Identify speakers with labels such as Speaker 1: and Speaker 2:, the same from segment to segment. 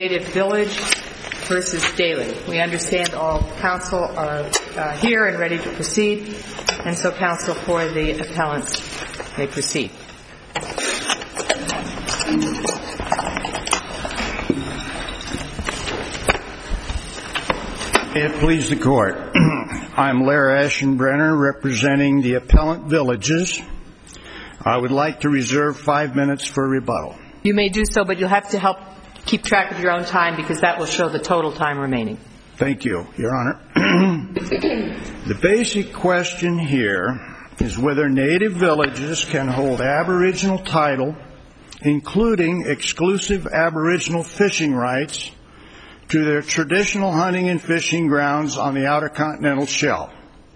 Speaker 1: Native Village versus Daly. We understand all counsel are here and ready to proceed, and so counsel for the appellants may proceed.
Speaker 2: May it please the Court. I'm Larry Aschenbrenner, representing the appellant villages. I would like to reserve 5 minutes for rebuttal.
Speaker 1: You may do so, but you'll have to help keep track of your own time because that will show the total time remaining.
Speaker 2: Thank you, Your Honor. The basic question here is whether native villages can hold Aboriginal title, including exclusive Aboriginal fishing rights, to their traditional hunting and fishing grounds on the Outer Continental Shelf.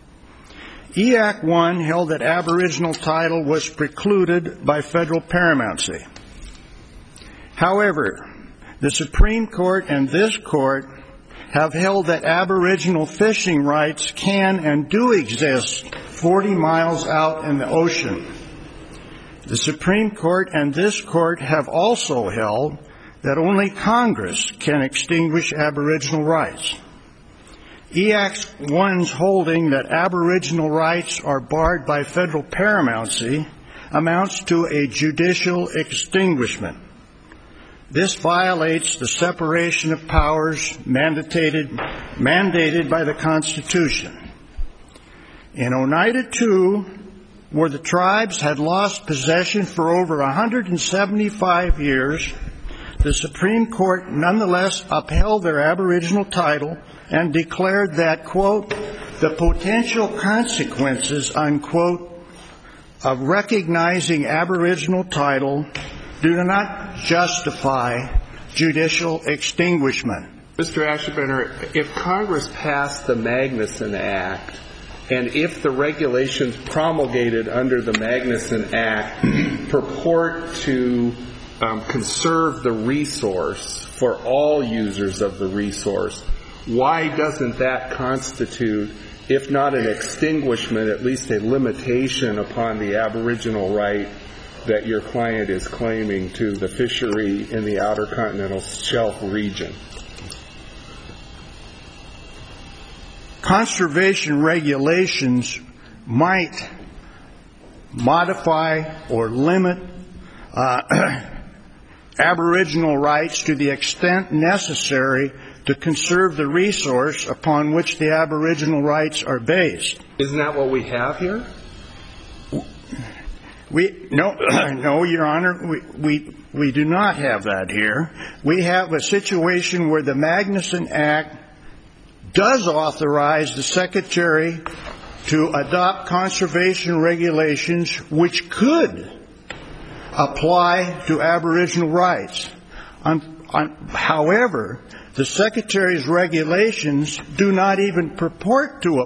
Speaker 2: EAC 1 held that Aboriginal title was precluded by federal paramountcy. However, the Supreme Court and this Court have held that Aboriginal fishing rights can and do exist 40 miles out in the ocean. The Supreme Court and this Court have also held that only Congress can extinguish Aboriginal rights. EAC 1's holding that Aboriginal rights are barred by federal paramountcy amounts to a judicial extinguishment. This violates the separation of powers mandated by the Constitution. In Oneida II, where the tribes had lost possession for over 175 years, the Supreme Court nonetheless upheld their Aboriginal title and declared that, quote, the potential consequences, unquote, of recognizing Aboriginal title do not justify judicial extinguishment.
Speaker 3: Mr. Aschenbrenner, if Congress passed the Magnuson Act, and if the regulations promulgated under the Magnuson Act purport to conserve the resource for all users of the resource, why doesn't that constitute, if not an extinguishment, at least a limitation upon the Aboriginal right that your client is claiming to the fishery in the Outer Continental Shelf region?
Speaker 2: Conservation regulations might modify or limit Aboriginal rights to the extent necessary to conserve the resource upon which the Aboriginal rights are based.
Speaker 3: Isn't that what we have here?
Speaker 2: No, Your Honor, we do not have that here. We have a situation where the Magnuson Act does authorize the Secretary to adopt conservation regulations which could apply to Aboriginal rights. However, the Secretary's regulations do not even purport to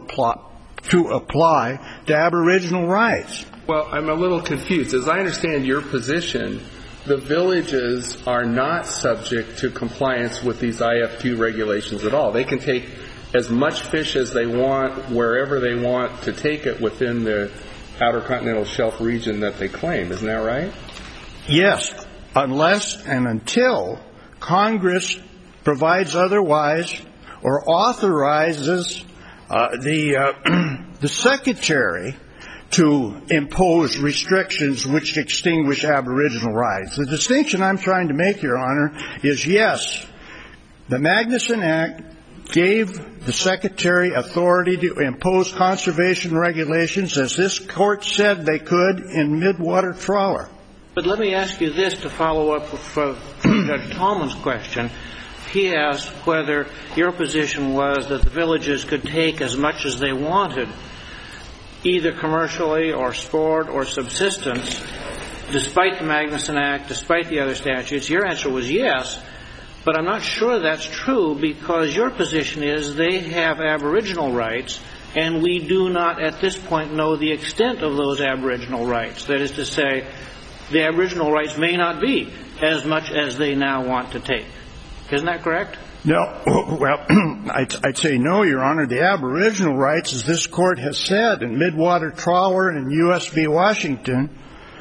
Speaker 2: apply to Aboriginal rights.
Speaker 3: Well, I'm a little confused. As I understand your position, the villages are not subject to compliance with these IF2 regulations at all. They can take as much fish as they want, wherever they want to take it within the Outer Continental Shelf region that they claim. Isn't that right?
Speaker 2: Yes, unless and until Congress provides otherwise or authorizes the Secretary to impose restrictions which extinguish Aboriginal rights. The distinction I'm trying to make, Your Honor, is yes, the Magnuson Act gave the Secretary authority to impose conservation regulations, as this Court said they could in Midwater Trawler.
Speaker 4: But let me ask you this to follow up with Judge Tallman's question. He asked whether your position was that the villages could take as much as they wanted, either commercially or sport or subsistence, despite the Magnuson Act, despite the other statutes. Your answer was yes, but I'm not sure that's true because your position is they have Aboriginal rights and we do not at this point know the extent of those Aboriginal rights. That is to say, the Aboriginal rights may not be as much as they now want to take. Isn't that correct?
Speaker 2: No. Well, I'd say no, Your Honor. The Aboriginal rights, as this Court has said in Midwater Trawler and U.S. v. Washington,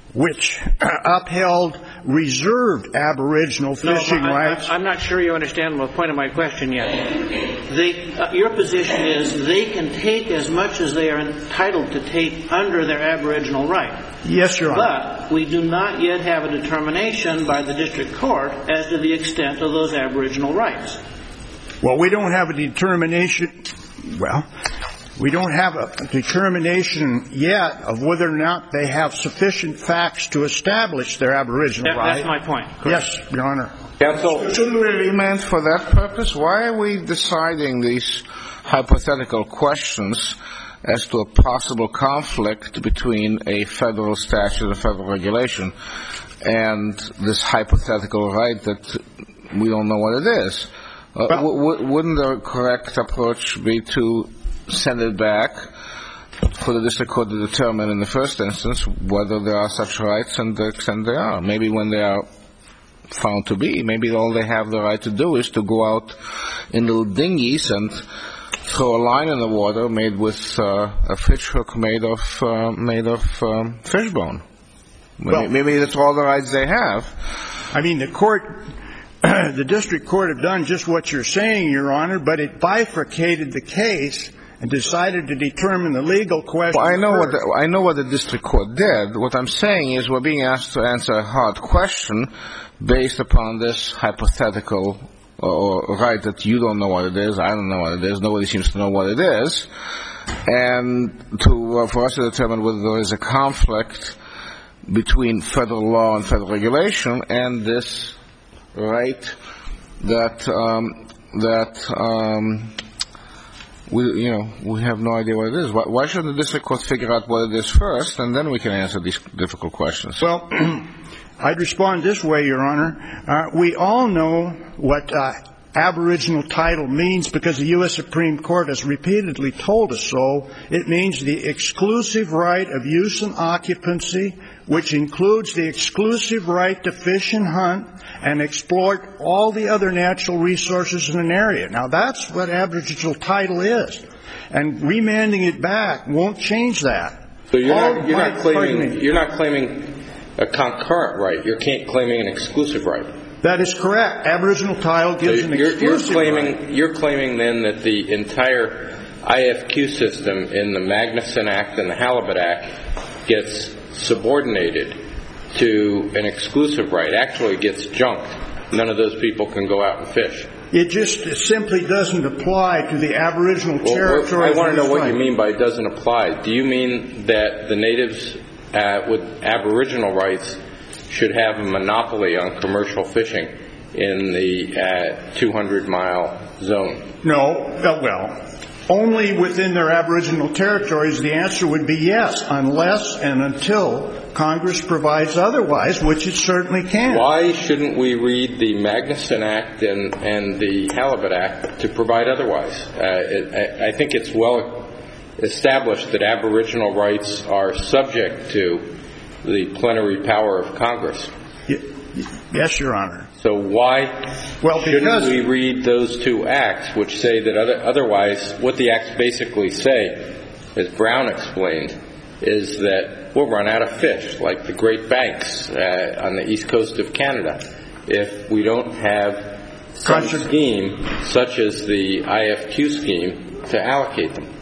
Speaker 2: which upheld reserved Aboriginal fishing rights.
Speaker 4: I'm not sure you understand the point of my question yet. Your position is they can take as much as they are entitled to take under their Aboriginal right.
Speaker 2: Yes, Your Honor.
Speaker 4: But we do not yet have a determination by the district court as to the extent of those Aboriginal rights.
Speaker 2: Well, we don't have a determination. Well, we don't have a determination yet of whether or not they have sufficient facts to establish their Aboriginal right.
Speaker 4: That's my point.
Speaker 2: Yes, Your Honor.
Speaker 5: Counsel, shouldn't we remand for that purpose? Why are we deciding these hypothetical questions as to a possible conflict between a federal statute and federal regulation and this hypothetical right that we don't know what it is? Wouldn't the correct approach be to send it back for the district court to determine in the first instance whether there are such rights and the extent they are? Maybe when they are found to be, maybe all they have the right to do is to go out in little dinghies and throw a line in the water made with a fish hook made of fish bone. Maybe that's all the rights they have.
Speaker 2: I mean, the district court have done just what you're saying, Your Honor, but it bifurcated the case and decided to determine the legal question.
Speaker 5: Well, I know what the district court did. What I'm saying is we're being asked to answer a hard question based upon this hypothetical or right that you don't know what it is, I don't know what it is, nobody seems to know what it is, and for us to determine whether there is a conflict between federal law and federal regulation and this right that we have no idea what it is. Why shouldn't the district court figure out what it is first, and then we can answer these difficult questions?
Speaker 2: Well, I'd respond this way, Your Honor. We all know what Aboriginal title means because the U.S. Supreme Court has repeatedly told us so. It means the exclusive right of use and occupancy, which includes the exclusive right to fish and hunt and exploit all the other natural resources in an area. Now, that's what Aboriginal title is. And remanding it back won't change that.
Speaker 6: So you're not claiming a concurrent right. You're claiming an exclusive right.
Speaker 2: That is correct. Aboriginal title gives an exclusive right.
Speaker 6: You're claiming then that the entire IFQ system in the Magnuson Act and the Halibut Act gets subordinated to an exclusive right. Actually, it gets junked. None of those people can go out and fish.
Speaker 2: It just simply doesn't apply to the Aboriginal territory.
Speaker 6: I want to know what you mean by it doesn't apply. Do you mean that the natives with Aboriginal rights should have a monopoly on commercial fishing in the 200-mile zone?
Speaker 2: No. Well, only within their Aboriginal territories. The answer would be yes, unless and until Congress provides otherwise, which it certainly can.
Speaker 6: Why shouldn't we read the Magnuson Act and the Halibut Act to provide otherwise? I think it's well established that Aboriginal rights are subject to the plenary power of Congress.
Speaker 2: Yes, Your Honor.
Speaker 6: So why shouldn't we read those two acts, which say that otherwise, what the acts basically say, as Brown explained, is that we'll run out of fish, like the Great Banks on the east coast of Canada, if we don't have some scheme, such as the IFQ scheme, to allocate them.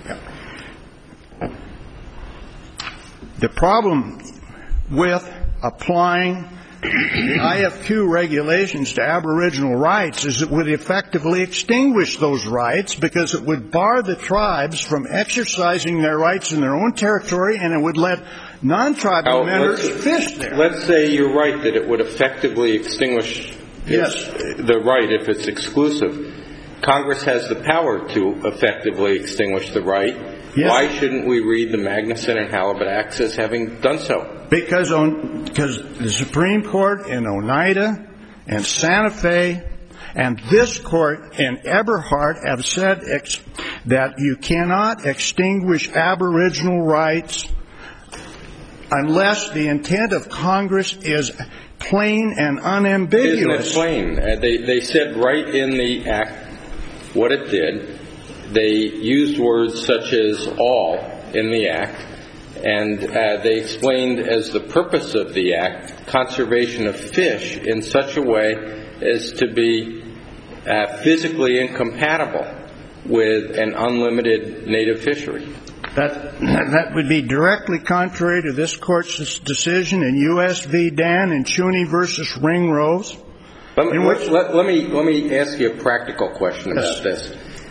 Speaker 2: The problem with applying the IFQ regulations to Aboriginal rights is it would effectively extinguish those rights because it would bar the tribes from exercising their rights in their own territory, and it would let non-tribal members fish there.
Speaker 6: Let's say you're right that it would effectively extinguish the right if it's exclusive. Congress has the power to effectively extinguish the right. Yes. Why shouldn't we read the Magnuson and Halibut Acts as having done so?
Speaker 2: Because the Supreme Court in Oneida and Santa Fe and this court in Eberhard have said that you cannot extinguish Aboriginal rights unless the intent of Congress is plain and unambiguous.
Speaker 6: Isn't it plain? They said right in the Act what it did. They used words such as all in the Act, And they explained as the purpose of the act, conservation of fish in such a way as to be physically incompatible with an unlimited native fishery.
Speaker 2: That would be directly contrary to this Court's decision in U.S. v. Dan and Chuney versus Ringrose.
Speaker 6: Let me ask you a practical question about this.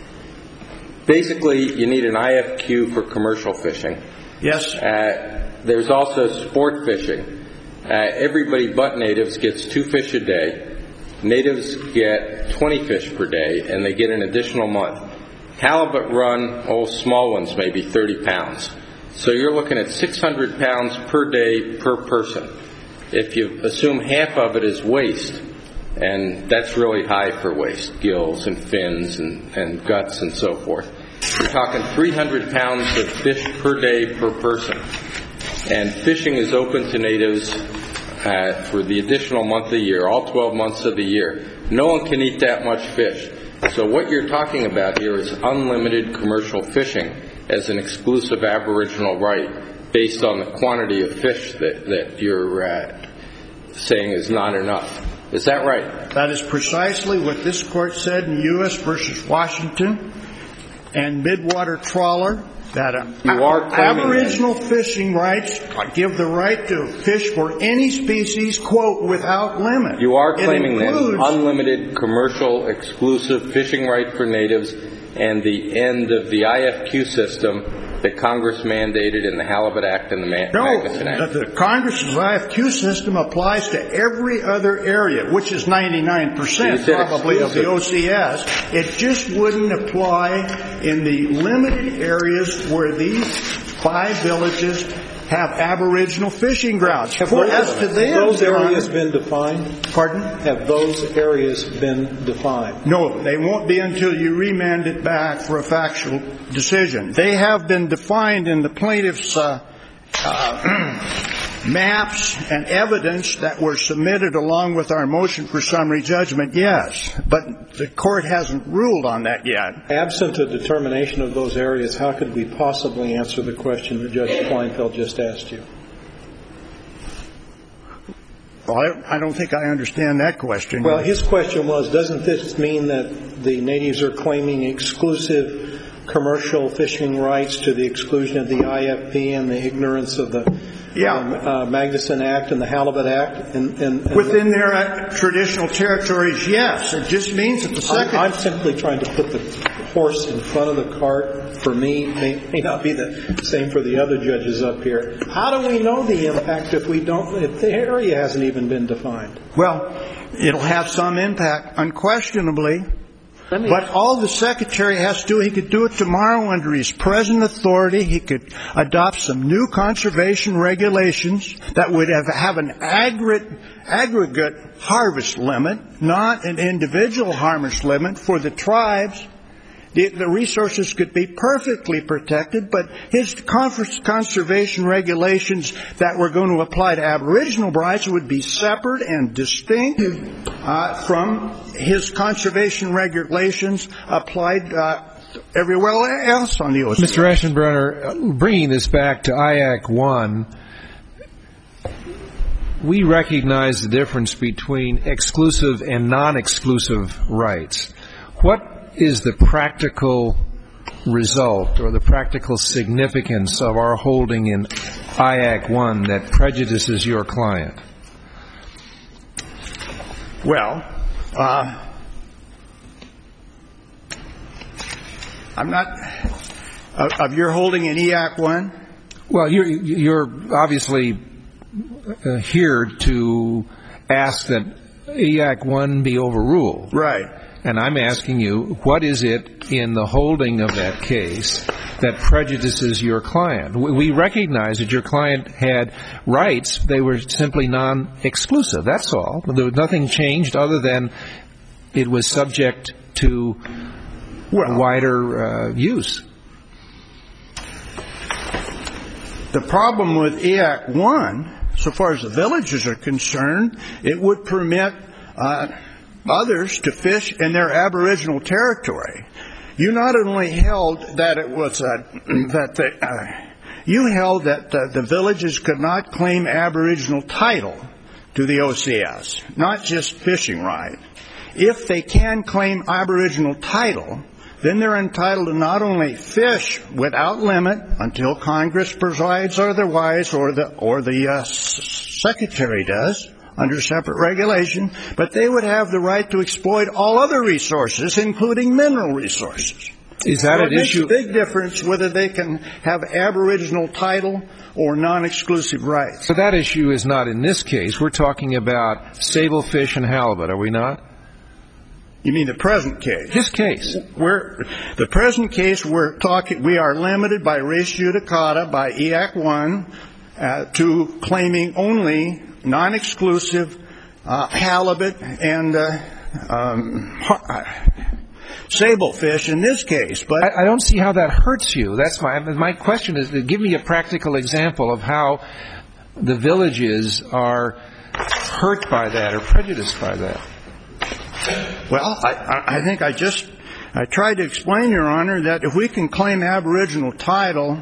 Speaker 6: Basically, you need an IFQ for commercial fishing.
Speaker 2: Yes.
Speaker 6: There's also sport fishing. Everybody but natives gets 2 fish a day. Natives get 20 fish per day, and they get an additional month. Halibut run, small ones, maybe 30 pounds. So you're looking at 600 pounds per day per person. If you assume half of it is waste, and that's really high for waste, gills and fins and guts and so forth, you're talking 300 pounds of fish per day per person. And fishing is open to natives for the additional month of the year, all 12 months of the year. No one can eat that much fish. So what you're talking about here is unlimited commercial fishing as an exclusive Aboriginal right based on the quantity of fish that you're saying is not enough. Is that right?
Speaker 2: That is precisely what this Court said in U.S. versus Washington and Midwater Trawler, that Aboriginal fishing rights give the right to fish for any species, quote, without limit.
Speaker 6: You are claiming then unlimited commercial exclusive fishing right for natives and the end of the IFQ system that Congress mandated in the Halibut Act and the Magnuson Act.
Speaker 2: No, the Congress's IFQ system applies to every other area, which is 99% probably of the OCS. It just wouldn't apply in the limited areas where these 5 villages have Aboriginal fishing grounds.
Speaker 7: Have those areas been defined?
Speaker 2: Pardon?
Speaker 7: Have those areas been defined?
Speaker 2: No, they won't be until you remand it back for a factual decision. They have been defined in the plaintiff's maps and evidence that were submitted along with our motion for summary judgment, yes. But the Court hasn't ruled on that yet.
Speaker 7: Absent a determination of those areas, how could we possibly answer the question that Judge Kleinfeld just asked you?
Speaker 2: Well, I don't think I understand that question.
Speaker 7: Well, his question was, doesn't this mean that the natives are claiming exclusive commercial fishing rights to the exclusion of the IFP and the ignorance of the Magnuson Act and the Halibut Act? And
Speaker 2: within their traditional territories, yes. It just means that the second...
Speaker 7: I'm simply trying to put the horse in front of the cart. For me, may not be the same for the other judges up here. How do we know the impact if the area hasn't even been defined?
Speaker 2: Well, it'll have some impact, unquestionably. But all the Secretary has to do, he could do it tomorrow under his present authority. He could adopt some new conservation regulations that would have an aggregate harvest limit, not an individual harvest limit for the tribes. The resources could be perfectly protected, but his conservation regulations that were going to apply to Aboriginal rights would be separate and distinct from his conservation regulations applied everywhere else on the ocean.
Speaker 8: Mr. Aschenbrenner, bringing this back to IAC 1, we recognize the difference between exclusive and non-exclusive rights. What is the practical result or the practical significance of our holding in IAC 1 that prejudices your client?
Speaker 2: Well, I'm not of your holding in IAC 1?
Speaker 8: Well, you're obviously here to ask that IAC 1 be overruled.
Speaker 2: Right.
Speaker 8: And I'm asking you, what is it in the holding of that case that prejudices your client? We recognize that your client had rights. They were simply non-exclusive. That's all. There was nothing changed other than it was subject to wider use.
Speaker 2: The problem with IAC 1, so far as the villages are concerned, it would permit others to fish in their Aboriginal territory. You not only held that it was you held that the villages could not claim aboriginal title to the OCS, not just fishing right. If they can claim aboriginal title, then they're entitled to not only fish without limit until Congress provides otherwise or the Secretary does under separate regulation, but they would have the right to exploit all other resources, including mineral resources.
Speaker 8: Is that an issue?
Speaker 2: It makes a big difference whether they can have aboriginal title or non-exclusive rights.
Speaker 8: So that issue is not in this case. We're talking about sablefish and halibut, are we not?
Speaker 2: You mean the present case?
Speaker 8: This case.
Speaker 2: The present case, we are limited by res judicata, by EAC 1, to claiming only non-exclusive halibut and sablefish in this case. But
Speaker 8: I don't see how that hurts you. That's my question is, give me a practical example of how the villages are hurt by that or prejudiced by that.
Speaker 2: Well, I think I tried to explain, Your Honor, that if we can claim aboriginal title,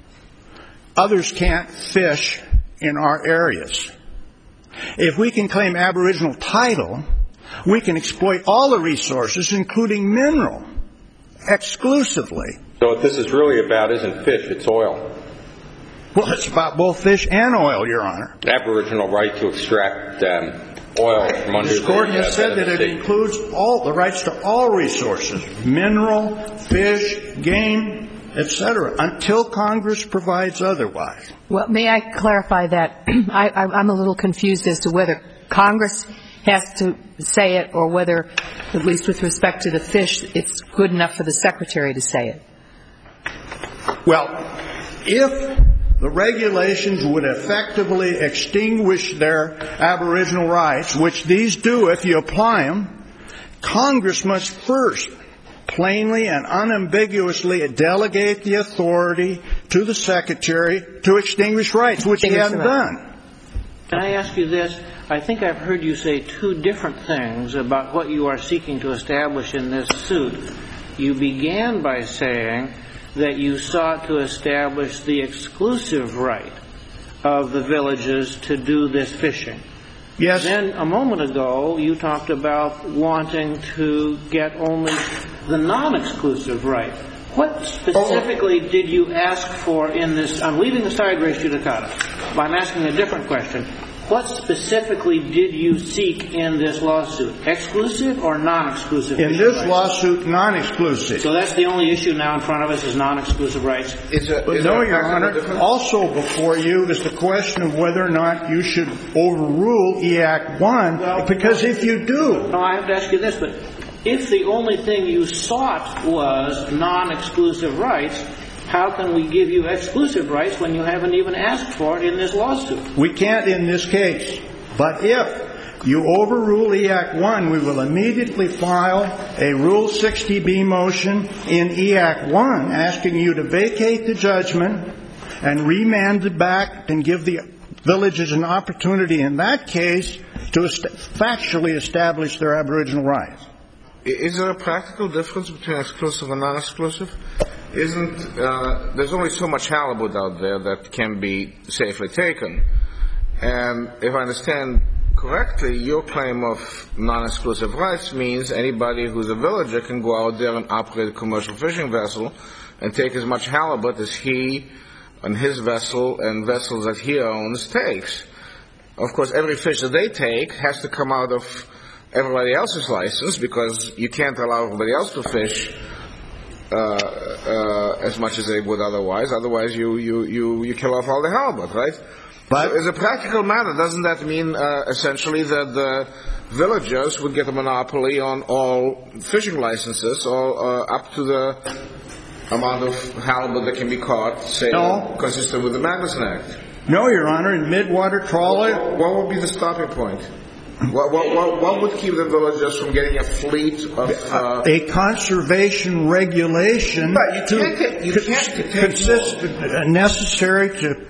Speaker 2: others can't fish in our areas. If we can claim aboriginal title, we can exploit all the resources, including mineral, exclusively.
Speaker 6: So what this is really about isn't fish, it's oil.
Speaker 2: Well, it's about both fish and oil, Your Honor.
Speaker 6: Aboriginal right to extract oil from under
Speaker 2: this court has said that it includes all the rights to all resources, mineral, fish, game, etc., until Congress provides otherwise.
Speaker 1: Well, may I clarify that? I'm a little confused as to whether Congress has to say it or whether, at least with respect to the fish, it's good enough for the Secretary to say it.
Speaker 2: Well, if the regulations would effectively extinguish their aboriginal rights, which these do if you apply them, Congress must first plainly and unambiguously delegate the authority to the Secretary to extinguish rights, which he hasn't done.
Speaker 4: Can I ask you this? I think I've heard you say two different things about what you are seeking to establish in this suit. You began by saying that you sought to establish the exclusive right of the villages to do this fishing.
Speaker 2: Yes.
Speaker 4: Then a moment ago, you talked about wanting to get only the non-exclusive right. What specifically did you ask for in this? I'm leaving aside res judicata. I'm asking a different question. What specifically did you seek in this lawsuit? Exclusive or non-exclusive?
Speaker 2: In this lawsuit, non-exclusive.
Speaker 4: So that's the only issue now in front of us is non-exclusive rights?
Speaker 2: No, Your Honor. Also before you is the question of whether or not you should overrule EAC 1, because if you do...
Speaker 4: No, I have to ask you this, but if the only thing you sought was non-exclusive rights, how can we give you exclusive rights when you haven't even asked for it in this lawsuit?
Speaker 2: We can't in this case. But if you overrule EAC 1, we will immediately file a Rule 60B motion in EAC 1 asking you to vacate the judgment and remand it back and give the villages an opportunity in that case to factually establish their aboriginal rights.
Speaker 5: Is there a practical difference between exclusive and non-exclusive? There's only so much halibut out there that can be safely taken. And if I understand correctly, your claim of non-exclusive rights means anybody who's a villager can go out there and operate a commercial fishing vessel and take as much halibut as he and his vessel and vessels that he owns takes. Of course, every fish that they take has to come out of everybody else's license, because you can't allow everybody else to fish as much as they would otherwise. Otherwise, you kill off all the halibut, right? But as a practical matter, doesn't that mean essentially that the villagers would get a monopoly on all fishing licenses, or up to the amount of halibut that can be caught, say, consistent with the Magnuson Act?
Speaker 2: No, Your Honor. In midwater trawler,
Speaker 5: what would be the stopping point? What would keep the villagers from getting a fleet of...
Speaker 2: a conservation regulation necessary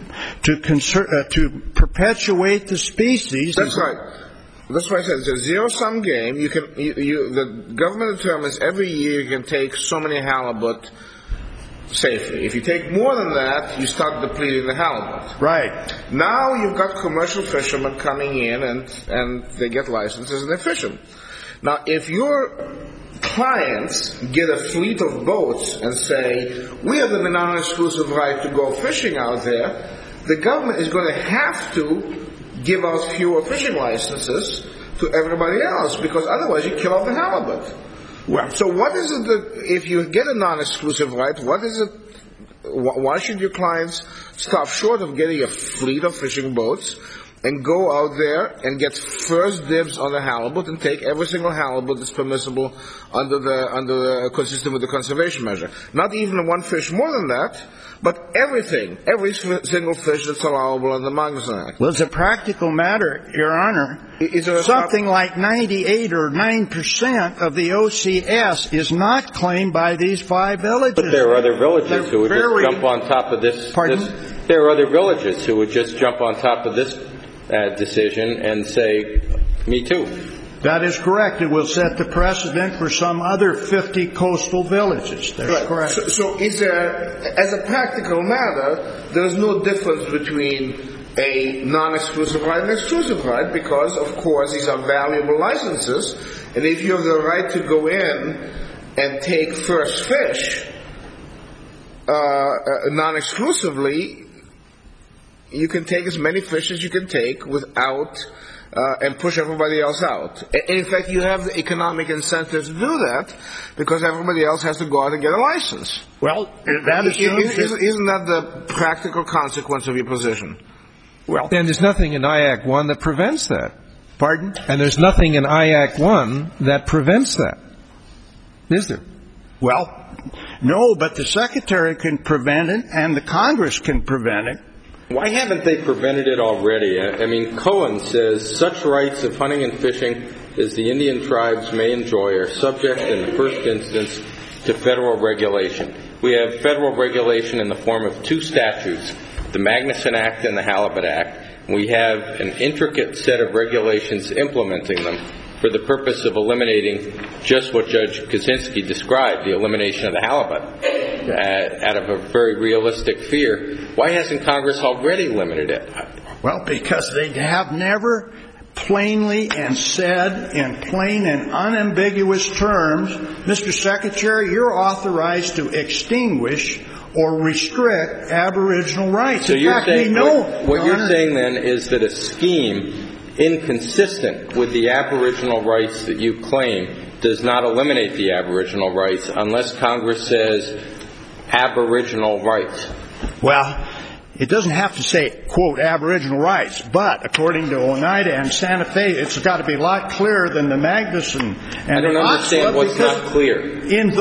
Speaker 2: to perpetuate the species.
Speaker 5: That's right. That's why I said it's a zero-sum game. The government determines every year you can take so many halibut safely. If you take more than that, you start depleting the halibut.
Speaker 2: Right.
Speaker 5: Now you've got commercial fishermen coming in and they get licenses and they're fishing. Now, if your clients get a fleet of boats and say, we have the non-exclusive right to go fishing out there, the government is going to have to give out fewer fishing licenses to everybody else, because otherwise you kill off the halibut. Well, so what is it that, if you get a non-exclusive right, what is it, why should your clients stop short of getting a fleet of fishing boats and go out there and get first dibs on the halibut and take every single halibut that's permissible consistent with the conservation measure? Not even one fish more than that, but everything, every single fish that's allowable in the Magnuson Act.
Speaker 2: Well, as a practical matter, Your Honor, something like 98 or 9% of the OCS is not claimed by these 5 villages.
Speaker 6: But there are other villages who would just jump on top of this.
Speaker 2: Pardon?
Speaker 6: There are other villages who would just jump on top of this decision and say, me too.
Speaker 2: That is correct. It will set the precedent for some other 50 coastal villages. That's
Speaker 5: right.
Speaker 2: Correct.
Speaker 5: So is there, as a practical matter, there's no difference between a non-exclusive right and exclusive right, because, of course, these are valuable licenses, and if you have the right to go in and take first fish non-exclusively, you can take as many fish as you can take without and push everybody else out. In fact, you have the economic incentive to do that because everybody else has to go out and get a license.
Speaker 2: Well, that
Speaker 5: isn't that the practical consequence of your position?
Speaker 8: Well, and there's nothing in IAC 1 that prevents that.
Speaker 2: Pardon?
Speaker 8: And there's nothing in IAC 1 that prevents that. Is there?
Speaker 2: Well, no, but the Secretary can prevent it and the Congress can prevent it.
Speaker 6: Why haven't they prevented it already? I mean, Cohen says such rights of hunting and fishing as the Indian tribes may enjoy are subject in the first instance to federal regulation. We have federal regulation in the form of 2 statutes, the Magnuson Act and the Halibut Act. We have an intricate set of regulations implementing them for the purpose of eliminating just what Judge Kaczynski described, the elimination of the halibut, out of a very realistic fear. Why hasn't Congress already limited it?
Speaker 2: Well, because they have never plainly and said in plain and unambiguous terms, Mr. Secretary, you're authorized to extinguish or restrict Aboriginal rights.
Speaker 6: So
Speaker 2: you're
Speaker 6: saying, what you're saying then is that a scheme inconsistent with the Aboriginal rights that you claim does not eliminate the Aboriginal rights unless Congress says Aboriginal rights.
Speaker 2: Well, it doesn't have to say, quote, Aboriginal rights, but according to Oneida and Santa Fe, it's got to be a lot clearer than the Magnuson. And
Speaker 6: I don't understand what's not clear.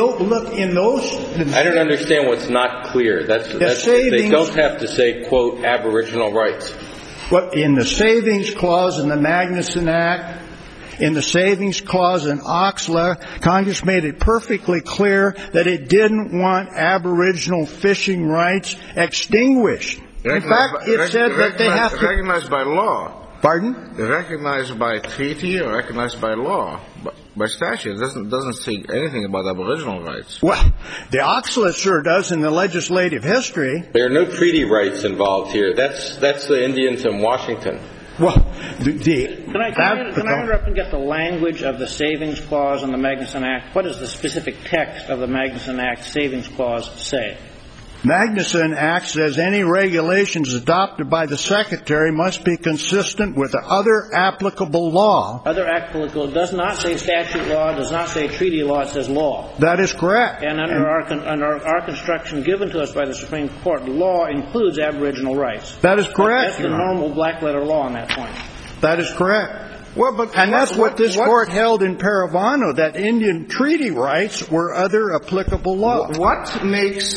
Speaker 6: I don't understand what's not clear. They don't have to say, quote, Aboriginal rights.
Speaker 2: Well, in the Savings Clause in the Magnuson Act, in the Savings Clause in Oxla, Congress made it perfectly clear that it didn't want Aboriginal fishing rights extinguished. In fact, it said that they have to...
Speaker 5: Recognized by law.
Speaker 2: Pardon?
Speaker 5: They're recognized by treaty or recognized by law, by statute. It doesn't say anything about Aboriginal rights.
Speaker 2: Well, the Oxla sure does in the legislative history.
Speaker 6: There are no treaty rights involved here. That's the Indians in Washington.
Speaker 2: Well,
Speaker 4: Can I interrupt and get the language of the Savings Clause in the Magnuson Act? What does the specific text of the Magnuson Act Savings Clause say?
Speaker 2: Magnuson Act says any regulations adopted by the Secretary must be consistent with the other applicable law.
Speaker 4: Other applicable does not say statute law, does not say treaty law, it says law.
Speaker 2: That is correct.
Speaker 4: And under our construction given to us by the Supreme Court, law includes Aboriginal rights.
Speaker 2: That is correct.
Speaker 4: That's the normal black letter law on that point.
Speaker 2: That is correct. Well, that's what this court held in Paravano, that Indian treaty rights were other applicable laws.
Speaker 5: What makes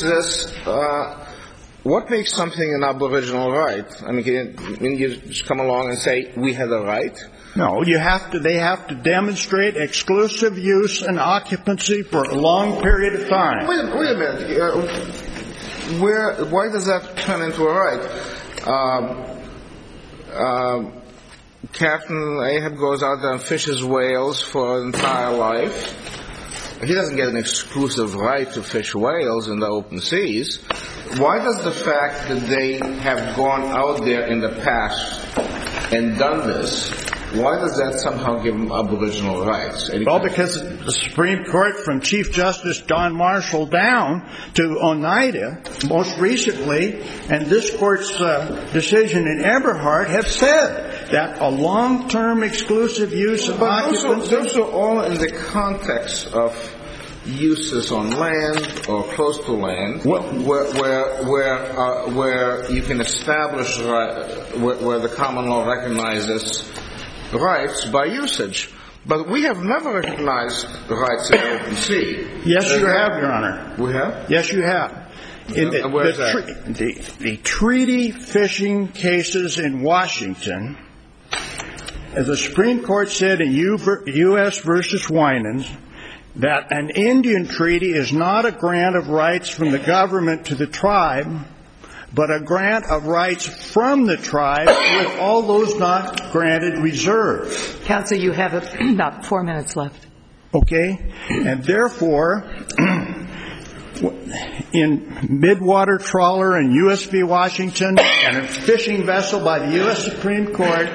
Speaker 5: something an Aboriginal right? I mean, can you just come along and say, we have a right?
Speaker 2: No, they have to demonstrate exclusive use and occupancy for a long period of time.
Speaker 5: Wait a minute. Why does that turn into a right? Captain Ahab goes out there and fishes whales for an entire life, he doesn't get an exclusive right to fish whales in the open seas. Why does the fact that they have gone out there in the past and done this, why does that somehow give them aboriginal rights?
Speaker 2: Well, because the Supreme Court, from Chief Justice Don Marshall down to Oneida, most recently, and this Court's decision in Eberhard, have said that a long-term exclusive use of occupants...
Speaker 5: Those are all in the context of uses on land or close to land, where you can establish, where the common law recognizes rights by usage. But we have never recognized rights in the open sea.
Speaker 2: Yes, you have, Your Honor.
Speaker 5: We have?
Speaker 2: Yes, you have.
Speaker 5: Where's that?
Speaker 2: The treaty fishing cases in Washington, as the Supreme Court said in U.S. versus Winans, that an Indian treaty is not a grant of rights from the government to the tribe, but a grant of rights from the tribe with all those not granted reserved.
Speaker 1: Counsel, you have about 4 minutes left.
Speaker 2: Okay? And therefore, in midwater trawler in U.S. v. Washington and a fishing vessel by the U.S. Supreme Court...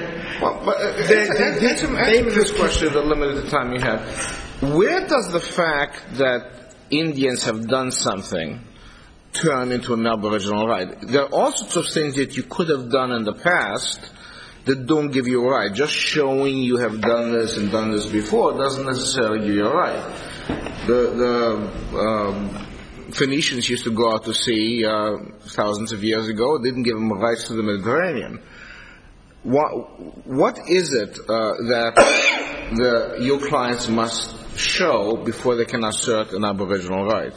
Speaker 5: Answer this question in the limited time you have. Where does the fact that Indians have done something turn into an aboriginal right? There are all sorts of things that you could have done in the past that don't give you a right. Just showing you have done this and done this before doesn't necessarily give you a right. The Phoenicians used to go out to sea thousands of years ago. It didn't give them rights to the Mediterranean. What is it that your clients must show before they can assert an aboriginal right?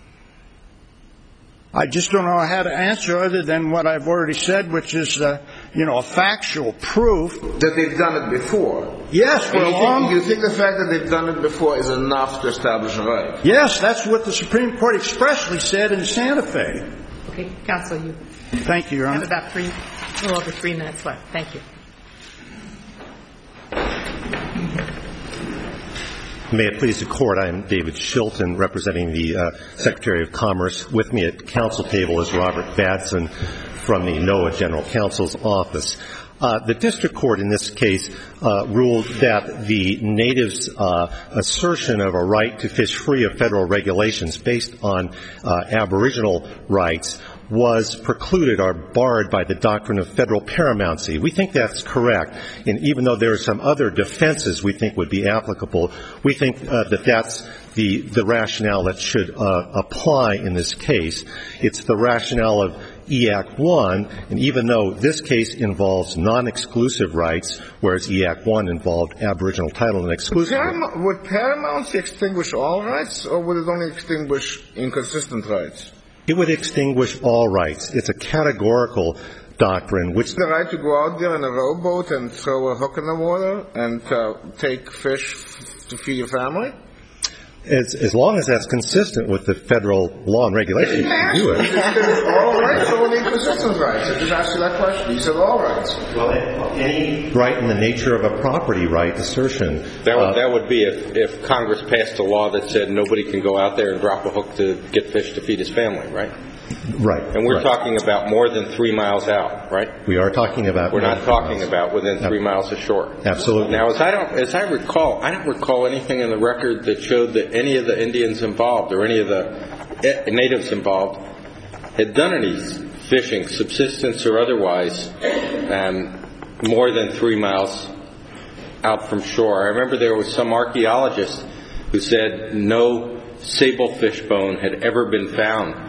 Speaker 2: I just don't know how to answer other than what I've already said, which is, a factual proof.
Speaker 5: That they've done it before?
Speaker 2: Yes, for a long...
Speaker 5: You think the fact that they've done it before is enough to establish a right?
Speaker 2: Yes, that's what the Supreme Court expressly said in Santa Fe.
Speaker 1: Okay, Counsel, you
Speaker 2: Thank you, Your Honor.
Speaker 1: have about a little over 3 minutes left. Thank you.
Speaker 9: May it please the Court, I am David Shilton, representing the Secretary of Commerce. With me at counsel table is Robert Batson from the NOAA General Counsel's Office. The district court in this case ruled that the natives' assertion of a right to fish free of federal regulations based on aboriginal rights was precluded or barred by the doctrine of federal paramountcy. We think that's correct. And even though there are some other defenses we think would be applicable, we think that that's the rationale that should apply in this case. It's the rationale of EAC 1, and even though this case involves non-exclusive rights, whereas EAC 1 involved aboriginal title and exclusive rights.
Speaker 5: Would paramountcy extinguish all rights, or would it only extinguish inconsistent rights?
Speaker 9: It would extinguish all rights. It's a categorical doctrine which...
Speaker 5: The right to go out there in a rowboat and throw a hook in the water and take fish to feed your family?
Speaker 9: As long as that's consistent with the federal law and regulations, you can do it.
Speaker 5: All rights or only inconsistent rights? I just asked you that question. You said all rights.
Speaker 9: Well, any right in the nature of a property right assertion.
Speaker 6: That would be if Congress passed a law that said nobody can go out there and drop a hook to get fish to feed his family, right?
Speaker 9: Right.
Speaker 6: And we're talking about more than 3 miles out, right?
Speaker 9: We are talking about...
Speaker 6: We're not talking about within 3 miles of shore.
Speaker 9: Absolutely.
Speaker 6: Now, as I recall, I don't recall anything in the record that showed that any of the Indians involved or any of the natives involved had done any fishing, subsistence or otherwise, more than 3 miles out from shore. I remember there was some archaeologist who said no sable fish bone had ever been found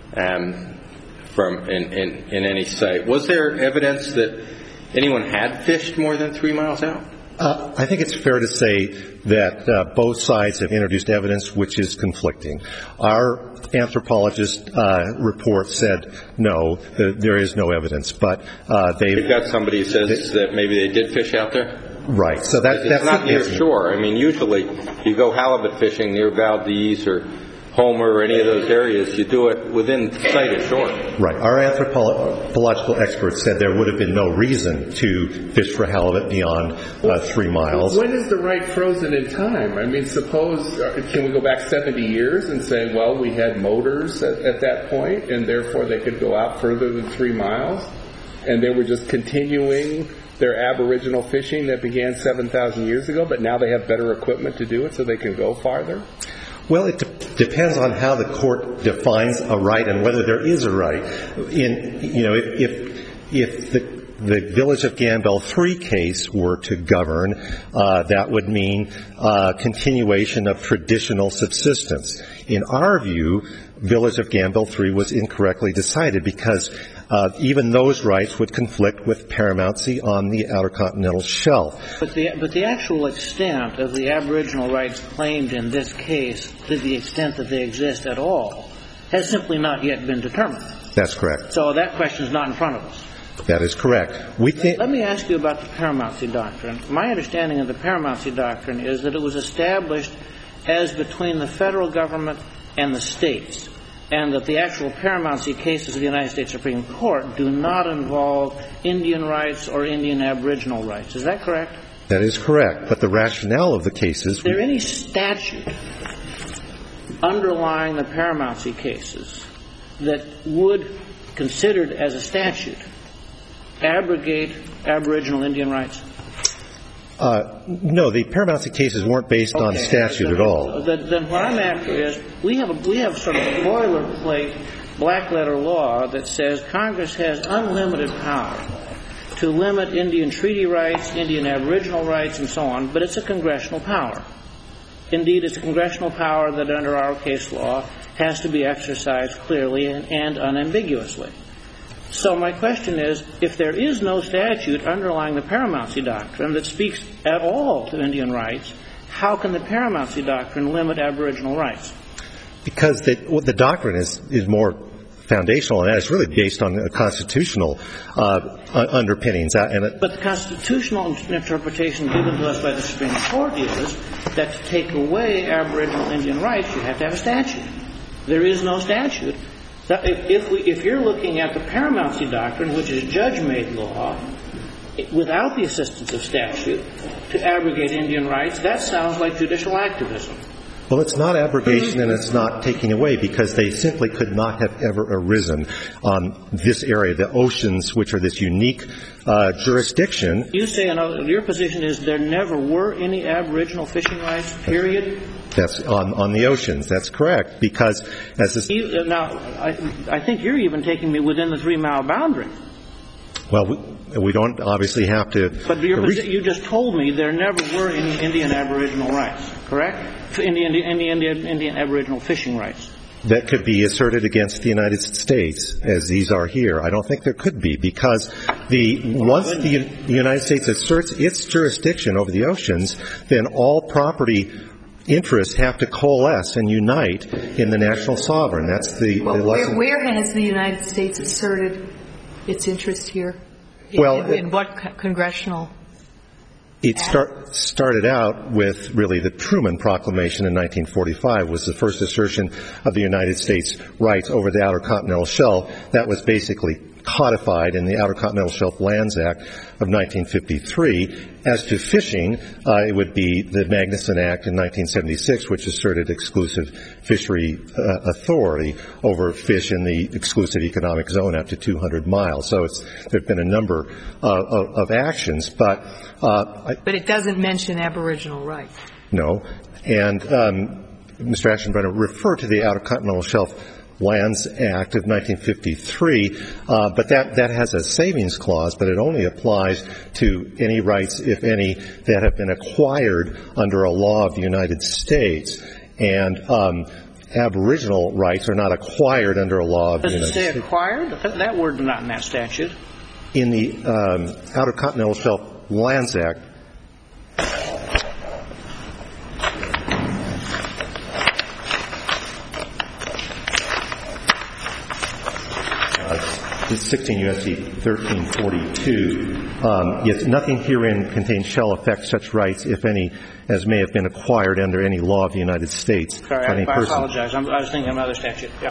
Speaker 6: from in any site. Was there evidence that anyone had fished more than 3 miles out?
Speaker 9: I think it's fair to say that both sides have introduced evidence which is conflicting. Our anthropologist report said no, there is no evidence, but
Speaker 6: they've got somebody who says that maybe they did fish out there.
Speaker 9: Right. So that's
Speaker 6: not near shore. I mean, usually you go halibut fishing near Valdez or Homer or any of those areas, you do it within sight of shore.
Speaker 9: Right. Our anthropological experts said there would have been no reason to fish for halibut beyond 3 miles.
Speaker 3: When is the right frozen in time? I mean, can we go back 70 years and say, well, we had motors at that point, and therefore they could go out further than 3 miles, and they were just continuing their aboriginal fishing that began 7,000 years ago, but now they have better equipment to do it so they can go farther?
Speaker 9: Well, it depends on how the court defines a right and whether there is a right. If the Village of Gambell 3 case were to govern, that would mean continuation of traditional subsistence. In our view, Village of Gambell 3 was incorrectly decided because even those rights would conflict with paramountcy on the Outer Continental Shelf.
Speaker 4: But the actual extent of the aboriginal rights claimed in this case, to the extent that they exist at all, has simply not yet been determined.
Speaker 9: That's correct.
Speaker 4: So that question is not in front of us.
Speaker 9: That is correct.
Speaker 4: Let me ask you about the paramountcy doctrine. My understanding of the paramountcy doctrine is that it was established as between the federal government and the states, and that the actual paramountcy cases of the United States Supreme Court do not involve Indian rights or Indian aboriginal rights. Is that correct?
Speaker 9: That is correct. But the rationale of the cases...
Speaker 4: Is there any statute underlying the paramountcy cases that would, considered as a statute, abrogate aboriginal Indian rights?
Speaker 9: No, the paramountcy cases weren't based on statute at all.
Speaker 4: Then what I'm after is, we have sort of a boilerplate black letter law that says Congress has unlimited power to limit Indian treaty rights, Indian aboriginal rights, and so on, but it's a congressional power. Indeed, it's a congressional power that under our case law has to be exercised clearly and unambiguously. So my question is, if there is no statute underlying the paramountcy doctrine that speaks at all to Indian rights, how can the paramountcy doctrine limit aboriginal rights? Because
Speaker 9: the doctrine is more foundational, and it's really based on constitutional underpinnings.
Speaker 4: But the constitutional interpretation given to us by the Supreme Court is that to take away aboriginal Indian rights, you have to have a statute. There is no statute. If you're looking at the paramountcy doctrine, which is judge-made law, without the assistance of statute, to abrogate Indian rights, that sounds like judicial activism.
Speaker 9: Well, it's not abrogation and it's not taking away, because they simply could not have ever arisen on this area, the oceans, which are this unique jurisdiction.
Speaker 4: You say your position is there never were any aboriginal fishing rights, period?
Speaker 9: That's on the oceans. That's correct, because as this...
Speaker 4: Now, I think you're even taking me within the 3-mile boundary.
Speaker 9: Well, we don't obviously have to...
Speaker 4: But you just told me there never were any Indian aboriginal rights, correct? Indian aboriginal fishing rights.
Speaker 9: That could be asserted against the United States, as these are here. I don't think there could be, because once the United States asserts its jurisdiction over the oceans, then all property interests have to coalesce and unite in the national sovereign. That's the lesson.
Speaker 1: Where has the United States asserted its interest here?
Speaker 9: Well,
Speaker 1: in what congressional?
Speaker 9: It started out with really the Truman Proclamation in 1945 was the first assertion of the United States rights over the Outer Continental Shelf. That was basically codified in the Outer Continental Shelf Lands Act of 1953. As to fishing, it would be the Magnuson Act in 1976, which asserted exclusive fishery authority over fish in the exclusive economic zone up to 200 miles. So there have been a number of actions, but
Speaker 1: it doesn't mention aboriginal rights.
Speaker 9: No. And Mr. Aschenbrenner referred to the Outer Continental Shelf Lands Act of 1953, but that has a savings clause, but it only applies to any rights, if any, that have been acquired under a law of the United States. And aboriginal rights are not acquired under a law of the United States.
Speaker 4: Does it say acquired? That word's not in that statute.
Speaker 9: In the Outer Continental Shelf Lands Act, 16 U.S.C. 1342. Yet nothing herein contains shall affect such rights, if any, as may have been acquired under any law of the United States.
Speaker 4: Sorry, I apologize. I was thinking of another statute. Yeah.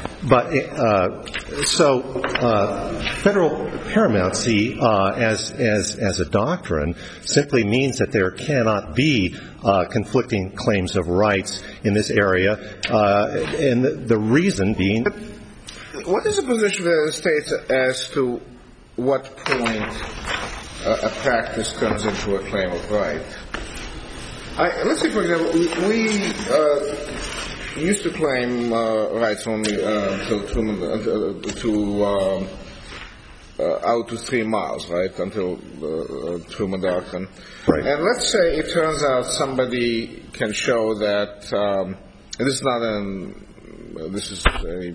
Speaker 9: Federal paramountcy as a doctrine simply means that there cannot be conflicting claims of rights in this area, and the reason being.
Speaker 5: What is the position of the United States as to what point a practice turns into a claim of right? Let's say, for example, we used to claim rights only out to 3 miles, right, until Truman Doctrine.
Speaker 9: Right.
Speaker 5: And let's say it turns out somebody can show that, and this is a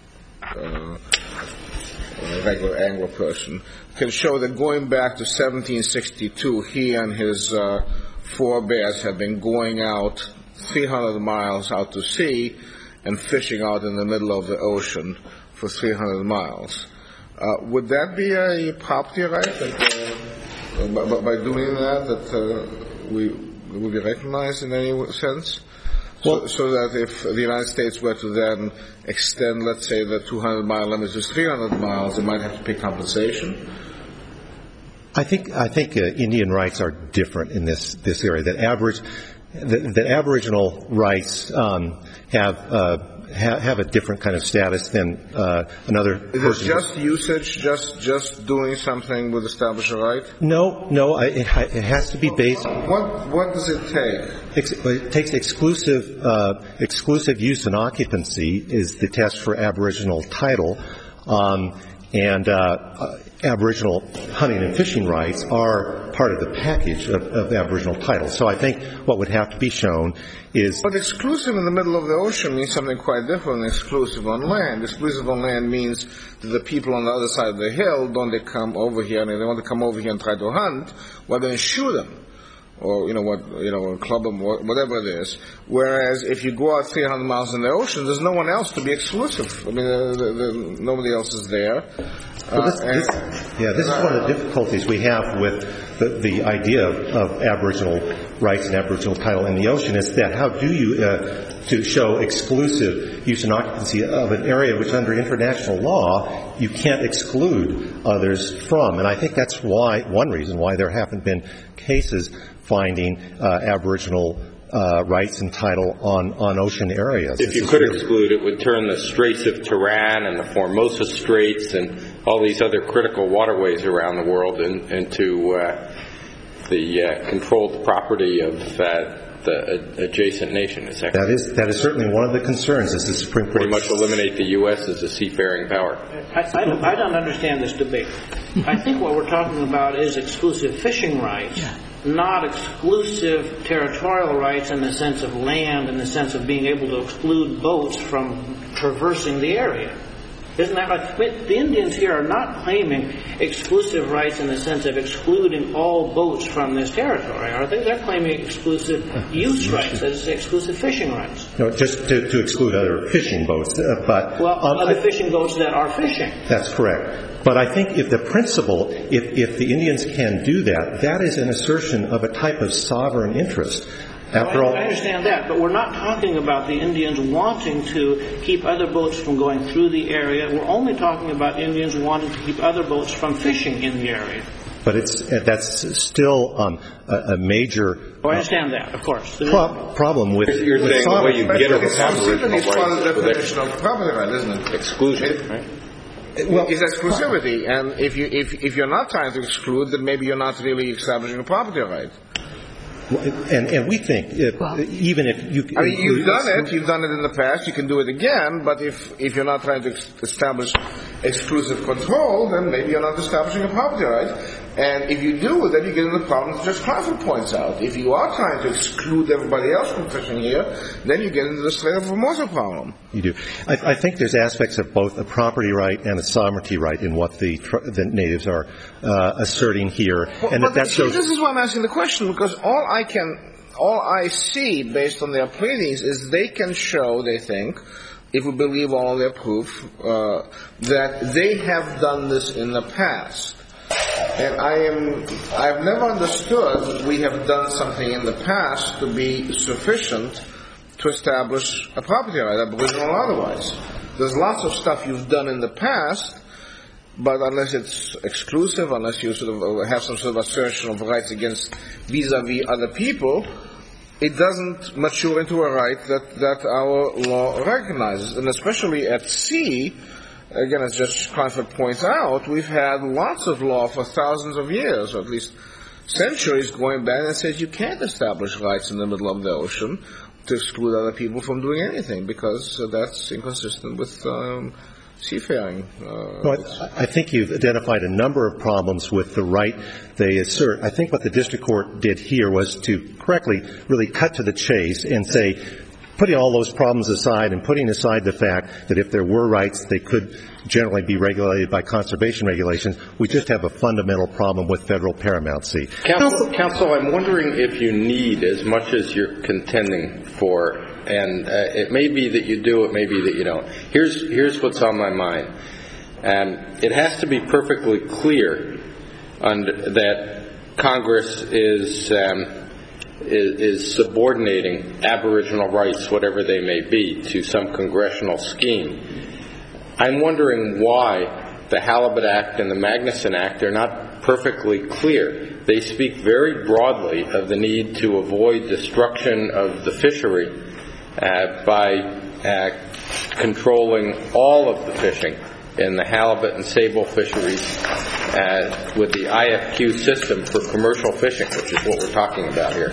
Speaker 5: regular Anglo person, can show that going back to 1762, he and his forebears had been going out 300 miles out to sea and fishing out in the middle of the ocean for 300 miles. Would that be a property right? By doing that we would be recognized in any sense? So that if the United States were to then extend, let's say, the 200-mile limit to 300 miles, it might have to pay compensation?
Speaker 9: I think Indian rights are different in this area. That Aboriginal rights have a different kind of status than another person.
Speaker 5: Is it just usage, just doing something would establish a right?
Speaker 9: No. It has to be based.
Speaker 5: What does it take?
Speaker 9: It takes exclusive use and occupancy is the test for Aboriginal title, and Aboriginal hunting and fishing rights are part of the package of Aboriginal title. So I think what would have to be shown is.
Speaker 5: But exclusive in the middle of the ocean means something quite different than exclusive on land. Exclusive on land means that the people on the other side of the hill don't they come over here, and if they want to come over here and try to hunt, we're going to shoot them. Or, club them, whatever it is. Whereas if you go out 300 miles in the ocean, there's no one else to be exclusive. I mean, nobody else is there.
Speaker 9: This is one of the difficulties we have with the idea of Aboriginal rights and Aboriginal title in the ocean is that how do you to show exclusive use and occupancy of an area which under international law you can't exclude others from. And I think that's one reason why there haven't been cases finding Aboriginal rights and title on ocean areas.
Speaker 6: If you could exclude, it would turn the Straits of Tiran and the Formosa Straits and all these other critical waterways around the world into the controlled property of the adjacent nation. Is that correct?
Speaker 9: That is certainly one of the concerns. Is the Supreme Court
Speaker 6: pretty much eliminate the U.S. as a seafaring power?
Speaker 4: I don't understand this debate. I think what we're talking about is exclusive fishing rights. Not exclusive territorial rights in the sense of land, in the sense of being able to exclude boats from traversing the area. Isn't that right? The Indians here are not claiming exclusive rights in the sense of excluding all boats from this territory, are they? They're claiming exclusive use rights, as exclusive fishing rights.
Speaker 9: No, just to exclude other fishing boats.
Speaker 4: Other fishing boats that are fishing.
Speaker 9: That's correct. But I think if the principle, if the Indians can do that, that is an assertion of a type of sovereign interest. After all,
Speaker 4: I understand that, but we're not talking about the Indians wanting to keep other boats from going through the area. We're only talking about Indians wanting to keep other boats from fishing in the area.
Speaker 9: But that's still a major.
Speaker 4: I understand that, of course.
Speaker 9: Problem with.
Speaker 6: You're saying the way you get over
Speaker 5: exclusivity is part of the definition of property right, isn't it?
Speaker 6: Exclusion, right?
Speaker 5: Well, it's exclusivity, and if you're not trying to exclude, then maybe you're not really establishing a property right.
Speaker 9: And we think even if you,
Speaker 5: I mean, you've done it in the past. You can do it again. But if you're not trying to establish exclusive control, then maybe you're not establishing a property right. And if you do, then you get into the problem that Judge Crawford points out. If you are trying to exclude everybody else from fishing here, then you get into the Strait of Formosa problem.
Speaker 9: You do. I think there's aspects of both a property right and a sovereignty right in what the natives are asserting here.
Speaker 5: This is why I'm asking the question, because all all I see, based on their pleadings, is they can show, they think, if we believe all their proof, that they have done this in the past. And I've never understood we have done something in the past to be sufficient to establish a property right, aboriginal or otherwise. There's lots of stuff you've done in the past, but unless it's exclusive, unless you sort of have some sort of assertion of rights against vis-a-vis other people, it doesn't mature into a right that our law recognizes. And especially at sea, again, as Judge Kleinfeld points out, we've had lots of law for thousands of years, or at least centuries going back, that says you can't establish rights in the middle of the ocean to exclude other people from doing anything, because that's inconsistent with seafaring.
Speaker 9: I think you've identified a number of problems with the right they assert. I think what the district court did here was to correctly really cut to the chase and say, putting all those problems aside and putting aside the fact that if there were rights, they could generally be regulated by conservation regulations, we just have a fundamental problem with federal paramountcy.
Speaker 6: Counsel, I'm wondering if you need as much as you're contending for, and it may be that you do, it may be that you don't. Here's what's on my mind. It has to be perfectly clear that Congress is subordinating Aboriginal rights, whatever they may be, to some congressional scheme. I'm wondering why the Halibut Act and the Magnuson Act are not perfectly clear. They speak very broadly of the need to avoid destruction of the fishery by controlling all of the fishing in the halibut and sable fisheries with the IFQ system for commercial fishing, which is what we're talking about here.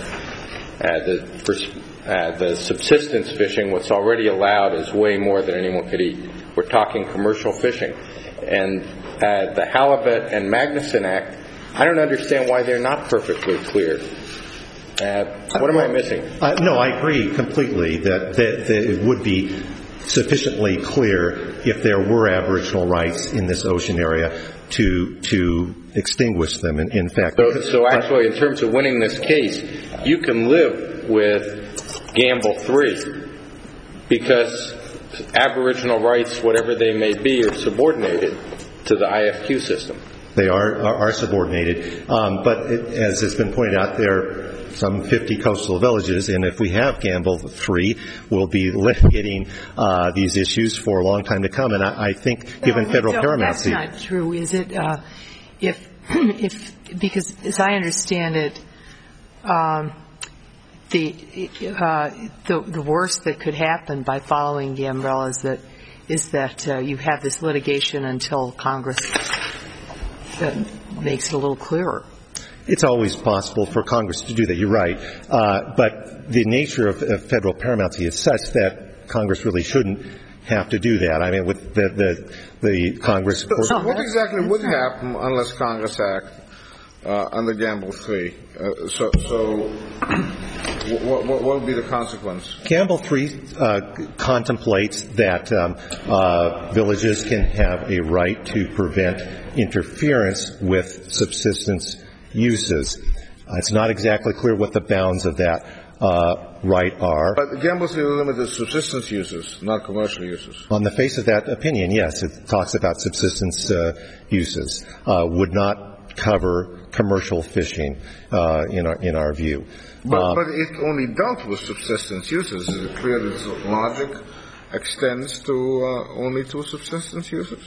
Speaker 6: The subsistence fishing, what's already allowed, is way more than anyone could eat. We're talking commercial fishing. And the Halibut and Magnuson Act, I don't understand why they're not perfectly clear. What am I missing?
Speaker 9: No, I agree completely that it would be sufficiently clear if there were Aboriginal rights in this ocean area to extinguish them. In fact,
Speaker 6: so actually, in terms of winning this case, you can live with Gamble 3 because Aboriginal rights, whatever they may be, are subordinated to the IFQ system.
Speaker 9: They are subordinated, but as has been pointed out, there are some 50 coastal villages, and if we have Gamble 3, we'll be litigating these issues for a long time to come. And I think, given federal paramountcy,
Speaker 1: that's not true, is it? If because as I understand it, the worst that could happen by following the umbrella is that you have this litigation until Congress makes it a little clearer.
Speaker 9: It's always possible for Congress to do that. You're right. But the nature of federal paramountcy is such that Congress really shouldn't have to do that. I mean, with the Congress.
Speaker 5: So what exactly would happen unless Congress acted under Gamble 3? So what would be the consequence?
Speaker 9: Gamble 3 contemplates that villages can have a right to prevent interference with subsistence uses. It's not exactly clear what the bounds of that right are.
Speaker 5: But Gamble 3 limited subsistence uses, not commercial uses.
Speaker 9: On the face of that opinion, yes, it talks about subsistence uses. Would not cover commercial fishing in our view.
Speaker 5: But it only dealt with subsistence uses. Is it clear that its logic extends to only to subsistence uses?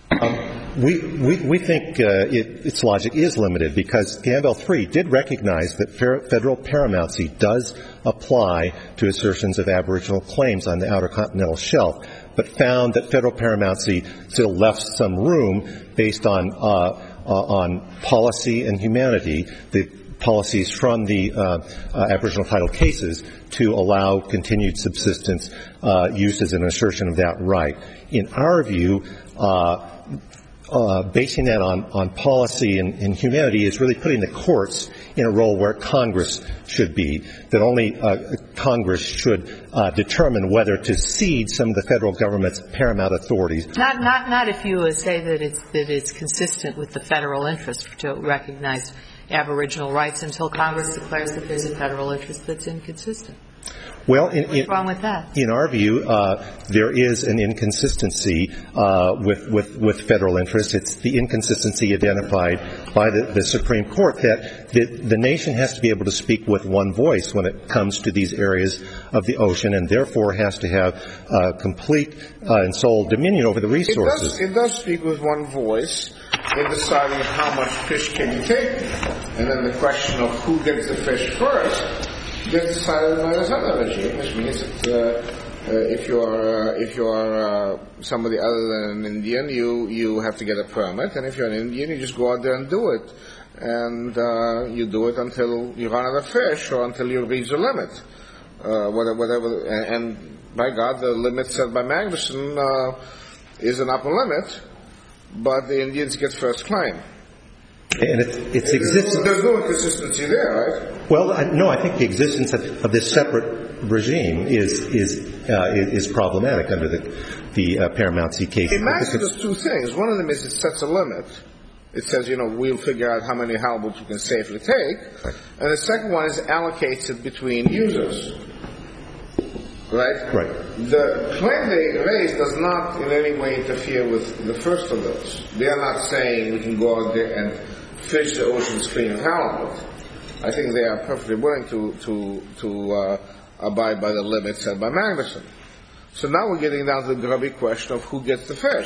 Speaker 9: We think its logic is limited because Gamble 3 did recognize that federal paramountcy does apply to assertions of Aboriginal claims on the Outer Continental Shelf, but found that federal paramountcy still left some room based on policy and humanity, the policies from the Aboriginal title cases to allow continued subsistence use as an assertion of that right. In our view, basing that on policy and humanity is really putting the courts in a role where Congress should be, that only Congress should determine whether to cede some of the federal government's paramount authorities. Not
Speaker 1: if you say that it's consistent with the federal interest to recognize aboriginal rights until Congress declares that there's a federal interest that's inconsistent.
Speaker 9: Well,
Speaker 1: what's wrong with that?
Speaker 9: In our view, there is an inconsistency with federal interest. It's the inconsistency identified by the Supreme Court that the nation has to be able to speak with one voice when it comes to these areas of the ocean, and therefore has to have complete and sole dominion over the resources.
Speaker 5: It does speak with one voice in deciding how much fish can you take, and then the question of who gets the fish first gets decided by this other regime, which means that if you are somebody other than an Indian, you have to get a permit, and if you're an Indian, you just go out there and do it, and you do it until you run out of fish or until you reach the limit, whatever. And by God, the limit set by Magnuson is an upper limit, but the Indians get first claim.
Speaker 9: And it's existence.
Speaker 5: There's no inconsistency there, right?
Speaker 9: Well, no, I think the existence of this separate regime is problematic under the Paramount Sea case.
Speaker 5: Imagine there's two things. One of them is it sets a limit. It says, we'll figure out how many halibut we can safely take. Right. And the second one is allocates it between users. Right?
Speaker 9: Right.
Speaker 5: The claim they raise does not in any way interfere with the first of those. They are not saying we can go out there and fish the oceans clean of halibut. I think they are perfectly willing to abide by the limits set by Magnuson. So now we're getting down to the grubby question of who gets the fish.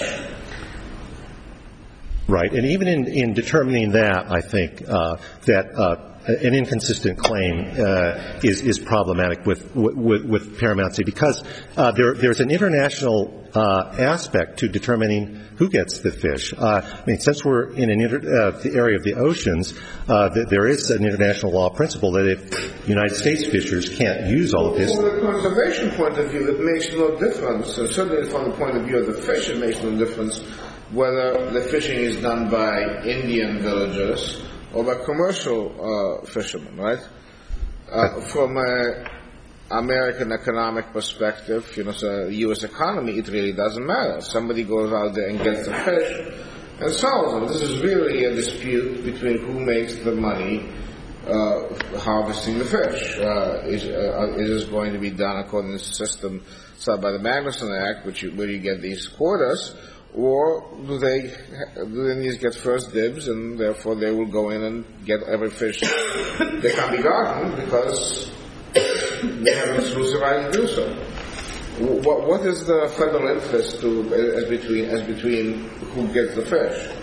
Speaker 9: Right. And even in determining that, I think that an inconsistent claim is problematic with Paramount Sea because there's an international aspect to determining who gets the fish. Since we're in the area of the oceans, there is an international law principle that if United States fishers can't use all of this.
Speaker 5: From the conservation point of view, it makes no difference. And certainly from the point of view of the fish, it makes no difference whether the fishing is done by Indian villagers or by commercial fishermen, right? From an American economic perspective, so the U.S. economy, it really doesn't matter. Somebody goes out there and gets the fish and sells them. This is really a dispute between who makes the money harvesting the fish. Is this going to be done according to the system set by the Magnuson Act, where you get these quotas, or do the Indians get first dibs, and therefore they will go in and get every fish that can be gotten because they have an exclusive right to do so? What is the federal interest as between who gets the fish?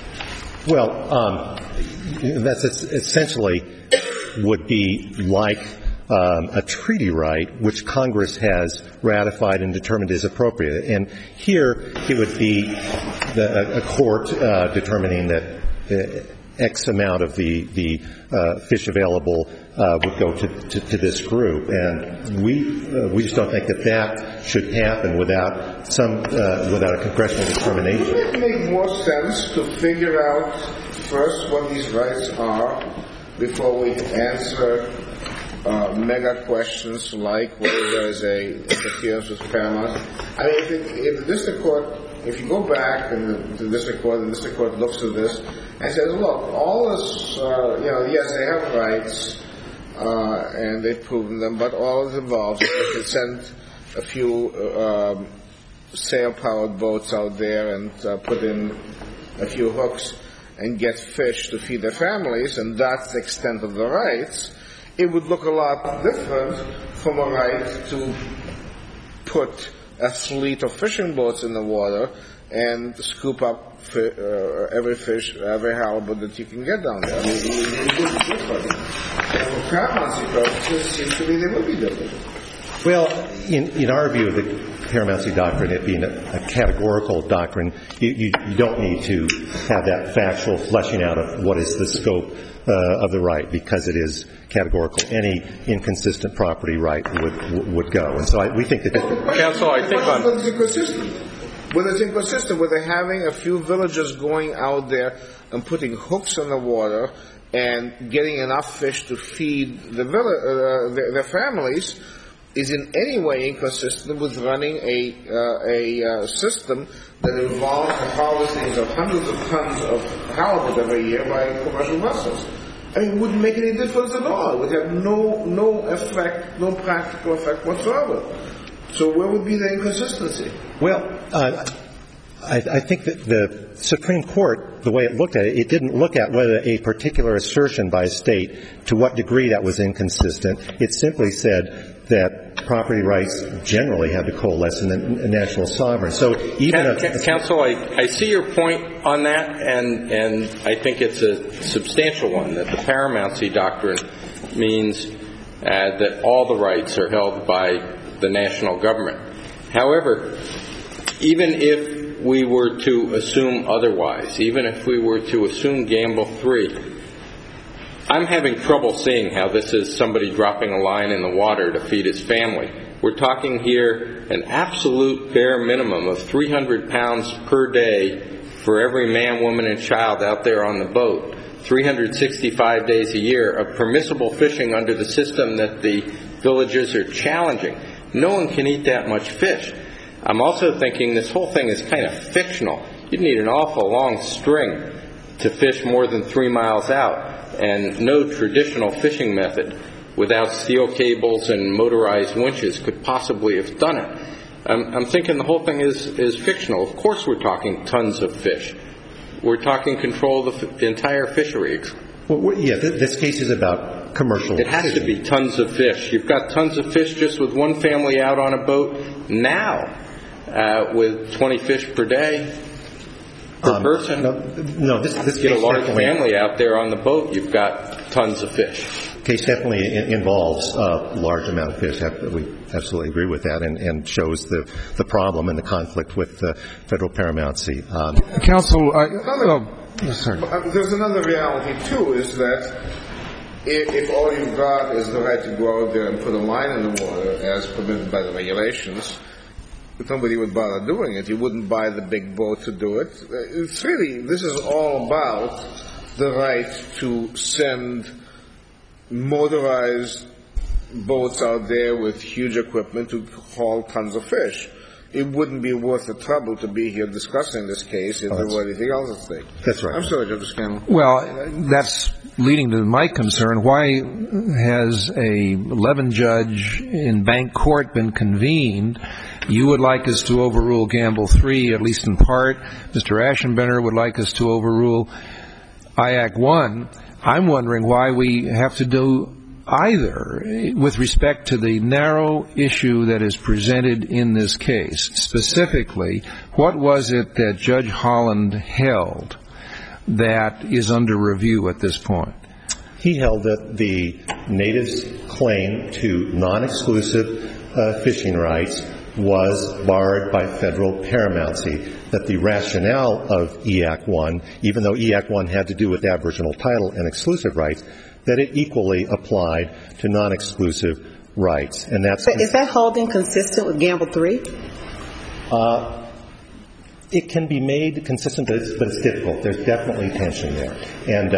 Speaker 9: Well, that's essentially would be like a treaty right, which Congress has ratified and determined is appropriate. And here it would be a court determining that X amount of the fish available would go to this group. And we just don't think that should happen without a congressional determination.
Speaker 5: Would it make more sense to figure out first what these rights are before we answer mega questions like whether there is a interference with Paramount? If the district court, if you go back and the district court looks at this and says, look, all this, yes, they have rights and they've proven them, but all it involves is they can send a few sail-powered boats out there and put in a few hooks and get fish to feed their families, and that's the extent of the rights. It would look a lot different from a right to put a fleet of fishing boats in the water and scoop up every fish, every halibut that you can get down there. It would be different. And for Paramount purposes, it seems to me they would be different.
Speaker 9: Well, in our view of the Paramount Doctrine, it being a categorical doctrine, you don't need to have that factual fleshing out of what is the scope of the right, because it is categorical. Any inconsistent property right would go. And so we think that...
Speaker 5: Counsel, I think on... Whether it's inconsistent with having a few villagers going out there and putting hooks in the water and getting enough fish to feed their families is in any way inconsistent with running a system that involves the harvesting of hundreds of tons of halibut every year by commercial vessels. I mean, it wouldn't make any difference at all. It would have no effect, no practical effect whatsoever. So where would be the inconsistency?
Speaker 9: Well, I think that the Supreme Court, the way it looked at it, it didn't look at whether a particular assertion by a state, to what degree that was inconsistent. It simply said that property rights generally have to coalesce in the national sovereign. So even
Speaker 6: Counsel, I see your point on that, and I think it's a substantial one, that the paramountcy doctrine means that all the rights are held by the national government. However, even if we were to assume otherwise, even if we were to assume Gamble 3, I'm having trouble seeing how this is somebody dropping a line in the water to feed his family. We're talking here an absolute bare minimum of 300 pounds per day for every man, woman, and child out there on the boat, 365 days a year of permissible fishing under the system that the villages are challenging. No one can eat that much fish. I'm also thinking this whole thing is kind of fictional. You'd need an awful long string to fish more than 3 miles out, and no traditional fishing method without steel cables and motorized winches could possibly have done it. I'm thinking the whole thing is fictional. Of course we're talking tons of fish. We're talking control of the entire fishery.
Speaker 9: Well, yeah, this case is about commercial.
Speaker 6: It has to be tons of fish. You've got tons of fish just with one family out on a boat now with 20 fish per day per person.
Speaker 9: No, this
Speaker 6: get a large family out there on the boat, you've got tons of fish.
Speaker 9: Case definitely involves a large amount of fish. We absolutely agree with that, and shows the problem and the conflict with the federal paramountcy.
Speaker 8: Counsel,
Speaker 5: there's another reality too, is that if all you've got is the right to go out there and put a line in the water as permitted by the regulations, nobody would bother doing it. You wouldn't buy the big boat to do it. It's really, this is all about the right to send motorized boats out there with huge equipment to haul tons of fish. It wouldn't be worth the trouble to be here discussing this case if there were anything else at stake.
Speaker 9: That's right.
Speaker 5: I'm sorry, Justice Scanlon.
Speaker 8: Well, that's leading to my concern. Why has a 11-judge in bank court been convened? You would like us to overrule Gamble 3, at least in part. Mr. Aschenbrenner would like us to overrule IAC 1. I'm wondering why we have to do either with respect to the narrow issue that is presented in this case. Specifically, what was it that Judge Holland held that is under review at this point?
Speaker 9: He held that the natives' claim to non-exclusive fishing rights was barred by federal paramountcy, that the rationale of EAC 1, even though EAC 1 had to do with aboriginal title and exclusive rights, that it equally applied to non-exclusive rights. And that's...
Speaker 10: Is that holding consistent with Gamble 3?
Speaker 9: It can be made consistent, but it's difficult. There's definitely tension there. And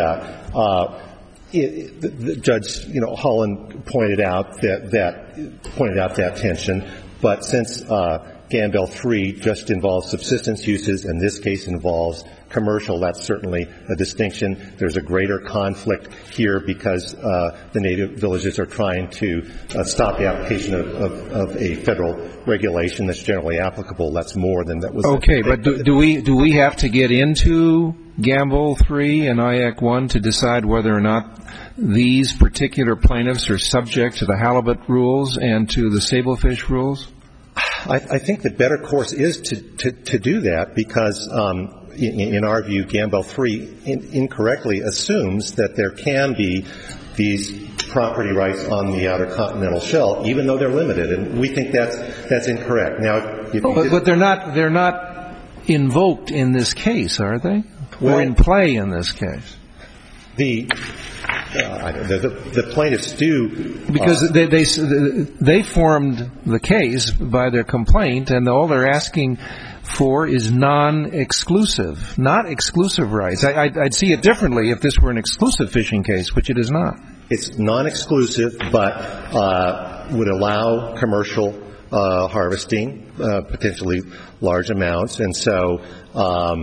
Speaker 9: the Judge, Holland pointed out that tension. But since Gamble 3 just involves subsistence uses, and this case involves commercial, that's certainly a distinction. There's a greater conflict here because the native villages are trying to stop the application of a federal regulation that's generally applicable. That's more than that was.
Speaker 8: Okay, but do we have to get into Gamble 3 and IAC 1 to decide whether or not these particular plaintiffs are subject to the halibut rules and to the sablefish rules?
Speaker 9: I think the better course is to do that because, in our view, Gamble 3 incorrectly assumes that there can be these property rights on the outer continental shelf, even though they're limited, and we think that's incorrect. Now,
Speaker 8: but they're not invoked in this case, are they? Or in play in this case?
Speaker 9: The plaintiffs do
Speaker 8: because they formed the case by their complaint, and all they're asking for is non-exclusive, not exclusive rights. I'd see it differently if this were an exclusive fishing case, which it is not.
Speaker 9: It's non-exclusive, but would allow commercial harvesting, potentially large amounts, and so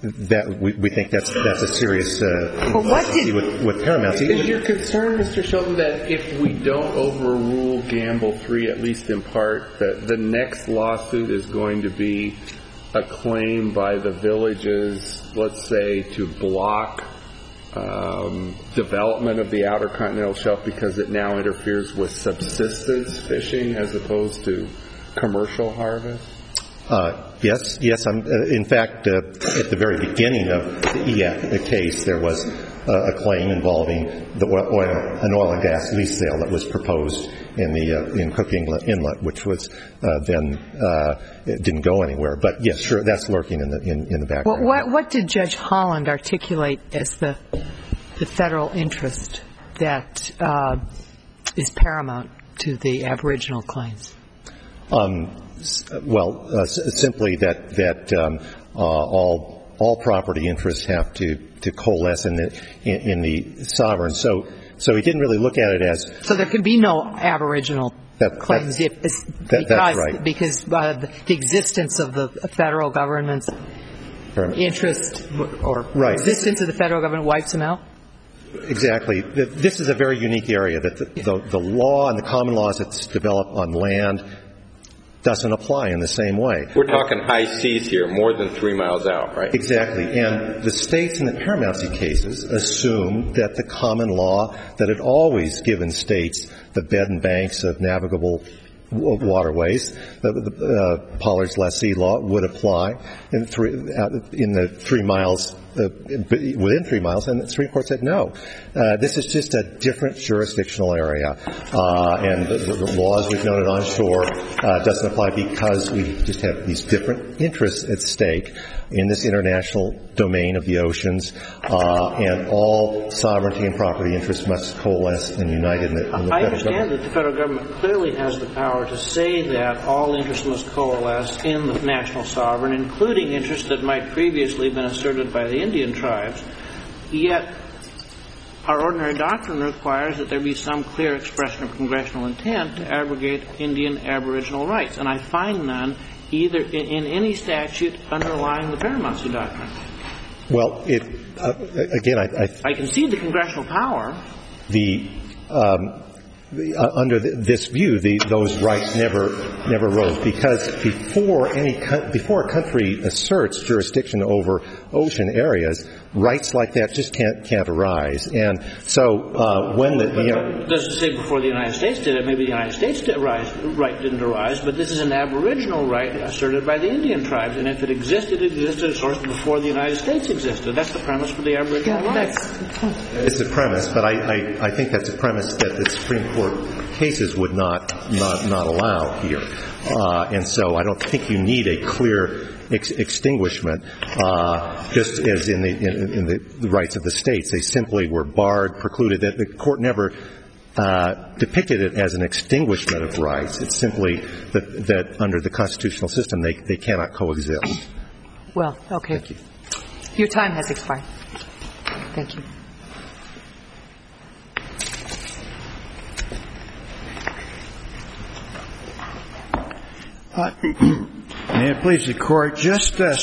Speaker 9: that we think that's a serious with paramountcy.
Speaker 3: Is your concern, Mr. Shelton, that if we don't overrule Gamble 3, at least in part, that the next lawsuit is going to be a claim by the villages, let's say, to block development of the Outer Continental Shelf because it now interferes with subsistence fishing as opposed to commercial harvest?
Speaker 9: Yes. In fact, at the very beginning of the EAC case, there was a claim involving an oil and gas lease sale that was proposed in Cook Inlet, which was then it didn't go anywhere. But yes, sure, that's lurking in the background.
Speaker 1: Well, what did Judge Holland articulate as the federal interest that is paramount to the Aboriginal claims?
Speaker 9: Simply that all property interests have to coalesce in the sovereign. So he didn't really look at it as. So
Speaker 1: there can be no Aboriginal claims because the existence of the federal government's interest or existence of the federal government wipes them out.
Speaker 9: Exactly. This is a very unique area that the law and the common laws that's developed on land doesn't apply in the same way.
Speaker 6: We're talking high seas here, more than 3 miles out, right?
Speaker 9: Exactly. And the states in the paramountcy cases assume that the common law that had always given states the bed and banks of navigable waterways, the Pollard's lessee law would apply in the 3 miles, within 3 miles, and the Supreme Court said no. This is just a different jurisdictional area, and the laws we've noted on shore doesn't apply because we just have these different interests at stake in this international domain of the oceans, and all sovereignty and property interests must coalesce and unite in the federal government.
Speaker 4: I understand that the federal government clearly has the power to say that all interests must coalesce in the national sovereign, including interests that might previously have been asserted by the Indian tribes, yet our ordinary doctrine requires that there be some clear expression of congressional intent to abrogate Indian Aboriginal rights, and I find none either in any statute underlying the paramountcy doctrine.
Speaker 9: Well, I
Speaker 4: concede the congressional power.
Speaker 9: Under this view, those rights never rose because before a country asserts jurisdiction over ocean areas, rights like that just can't arise. And so when
Speaker 4: it doesn't say before the United States did it. Maybe the United States right didn't arise, but this is an Aboriginal right asserted by the Indian tribes, and if it existed as source before the United States existed. That's the premise for the Aboriginal rights.
Speaker 9: It's a premise, but I think that's a premise that the Supreme Court cases would not allow here. And so I don't think you need a clear extinguishment, just as in the rights of the states. They simply were barred, precluded. That the court never depicted it as an extinguishment of rights. It's simply that under the constitutional system they cannot coexist.
Speaker 1: Well, okay.
Speaker 9: Thank you.
Speaker 1: Your time has expired. Thank you.
Speaker 2: May it please the Court, just 5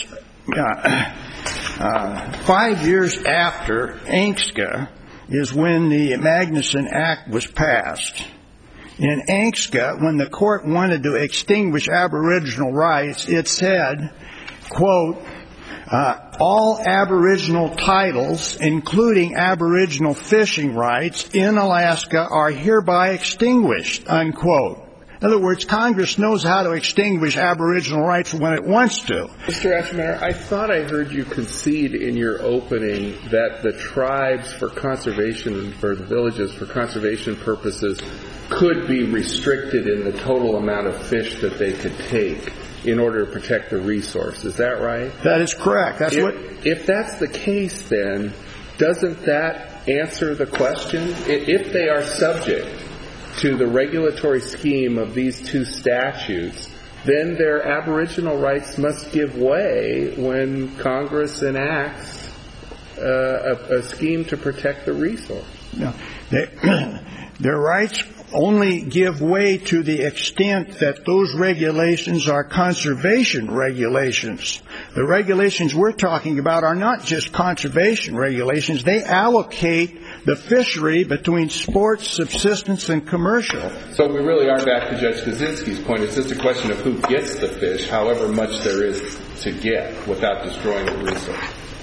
Speaker 2: years after Angska is when the Magnuson Act was passed. In Angska, when the Court wanted to extinguish Aboriginal rights, it said, quote, all Aboriginal titles, including Aboriginal fishing rights in Alaska, are hereby extinguished, unquote. In other words, Congress knows how to extinguish Aboriginal rights when it wants to.
Speaker 3: Mr. Ashmeyer, I thought I heard you concede in your opening that the tribes for conservation, or the villages for conservation purposes, could be restricted in the total amount of fish that they could take in order to protect the resource. Is that right?
Speaker 2: That is correct.
Speaker 3: If that's the case, then, doesn't that answer the question? If they are subject to the regulatory scheme of these two statutes, then their Aboriginal rights must give way when Congress enacts a scheme to protect the resource.
Speaker 2: No. Their rights only give way to the extent that those regulations are conservation regulations. The regulations we're talking about are not just conservation regulations. They allocate the fishery between sports, subsistence, and commercial.
Speaker 3: So we really are back to Judge Kaczynski's point. It's just a question of who gets the fish, however much there is to get, without destroying the resource.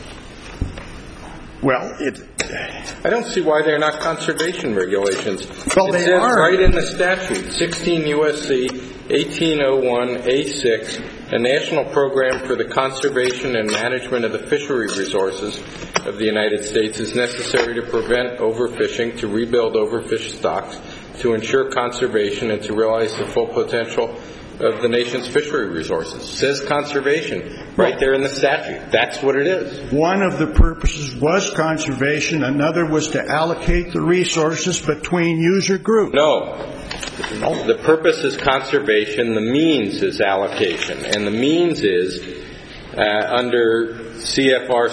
Speaker 2: Well,
Speaker 6: I don't see why they're not conservation regulations.
Speaker 2: Well,
Speaker 6: it says right in the statute, 16 U.S.C. 1801A6, a national program for the conservation and management of the fishery resources of the United States is necessary to prevent overfishing, to rebuild overfished stocks, to ensure conservation, and to realize the full potential of the nation's fishery resources. It says conservation right there in the statute. That's what it is.
Speaker 2: One of the purposes was conservation. Another was to allocate the resources between user groups.
Speaker 6: No. The purpose is conservation. The means is allocation. And the means is under CFR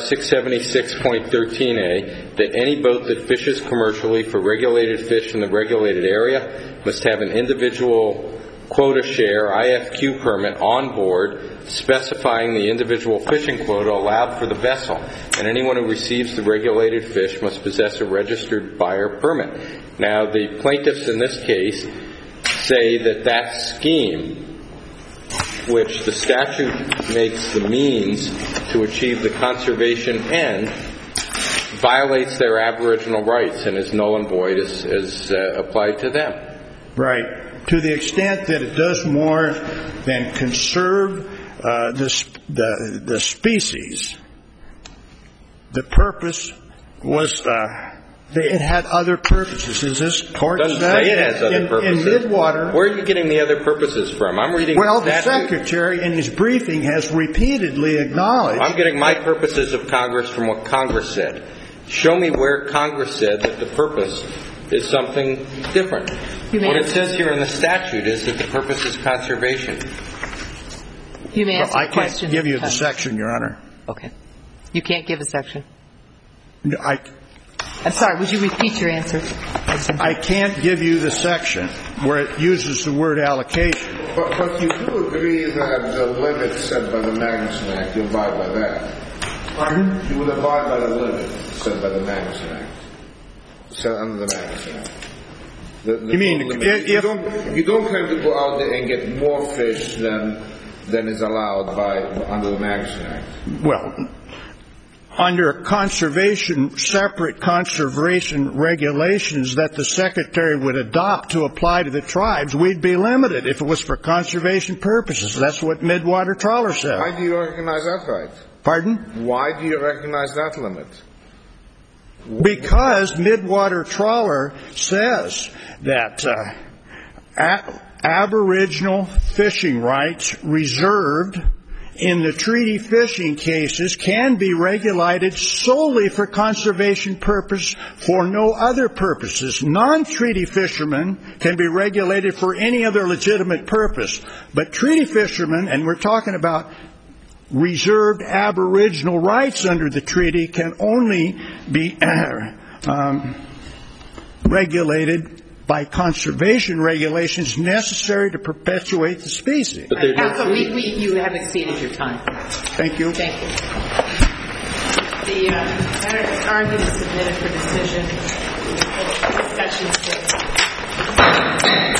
Speaker 6: 676.13a that any boat that fishes commercially for regulated fish in the regulated area must have an individual quota share IFQ permit on board specifying the individual fishing quota allowed for the vessel, and anyone who receives the regulated fish must possess a registered buyer permit. Now, the plaintiffs in this case say that that scheme, which the statute makes the means to achieve the conservation end, violates their aboriginal rights and is null and void as applied to them.
Speaker 2: Right. To the extent that it does more than conserve the species, the purpose was it had other purposes. Is this court
Speaker 6: doesn't say it has other purposes.
Speaker 2: In Midwater,
Speaker 6: where are you getting the other purposes from? I'm reading.
Speaker 2: Well, the Secretary in his briefing has repeatedly acknowledged.
Speaker 6: I'm getting my purposes of Congress from what Congress said. Show me where Congress said that the purpose is something different. What it says here in the statute is that the purpose is conservation.
Speaker 1: You may ask
Speaker 2: I
Speaker 1: a question.
Speaker 2: can't give you the section, Your Honor.
Speaker 1: Okay. You can't give a section?
Speaker 2: No,
Speaker 1: I'm sorry, would you repeat your answer?
Speaker 2: I can't give you the section where it uses the word allocation.
Speaker 5: But you do agree that the limit set by the Magnuson Act, you abide by that.
Speaker 2: Pardon?
Speaker 5: You would abide by the limit set by the Magnuson Act. Set under the Magnuson Act.
Speaker 2: You mean if
Speaker 5: you don't claim to go out there and get more fish than is allowed under the Magnuson Act?
Speaker 2: Well, under separate conservation regulations that the Secretary would adopt to apply to the tribes, we'd be limited if it was for conservation purposes. That's what Midwater Trawler said.
Speaker 5: Why do you recognize that right?
Speaker 2: Pardon?
Speaker 5: Why do you recognize that limit?
Speaker 2: Because Midwater Trawler says that aboriginal fishing rights reserved in the treaty fishing cases can be regulated solely for conservation purpose for no other purposes. Non-treaty fishermen can be regulated for any other legitimate purpose. But treaty fishermen, and we're talking about reserved aboriginal rights under the treaty, can only be regulated by conservation regulations necessary to perpetuate the species.
Speaker 1: Counsel, you have exceeded your time.
Speaker 2: Thank you.
Speaker 1: Thank you. The matter is argued and submitted for decision. Discussion is closed.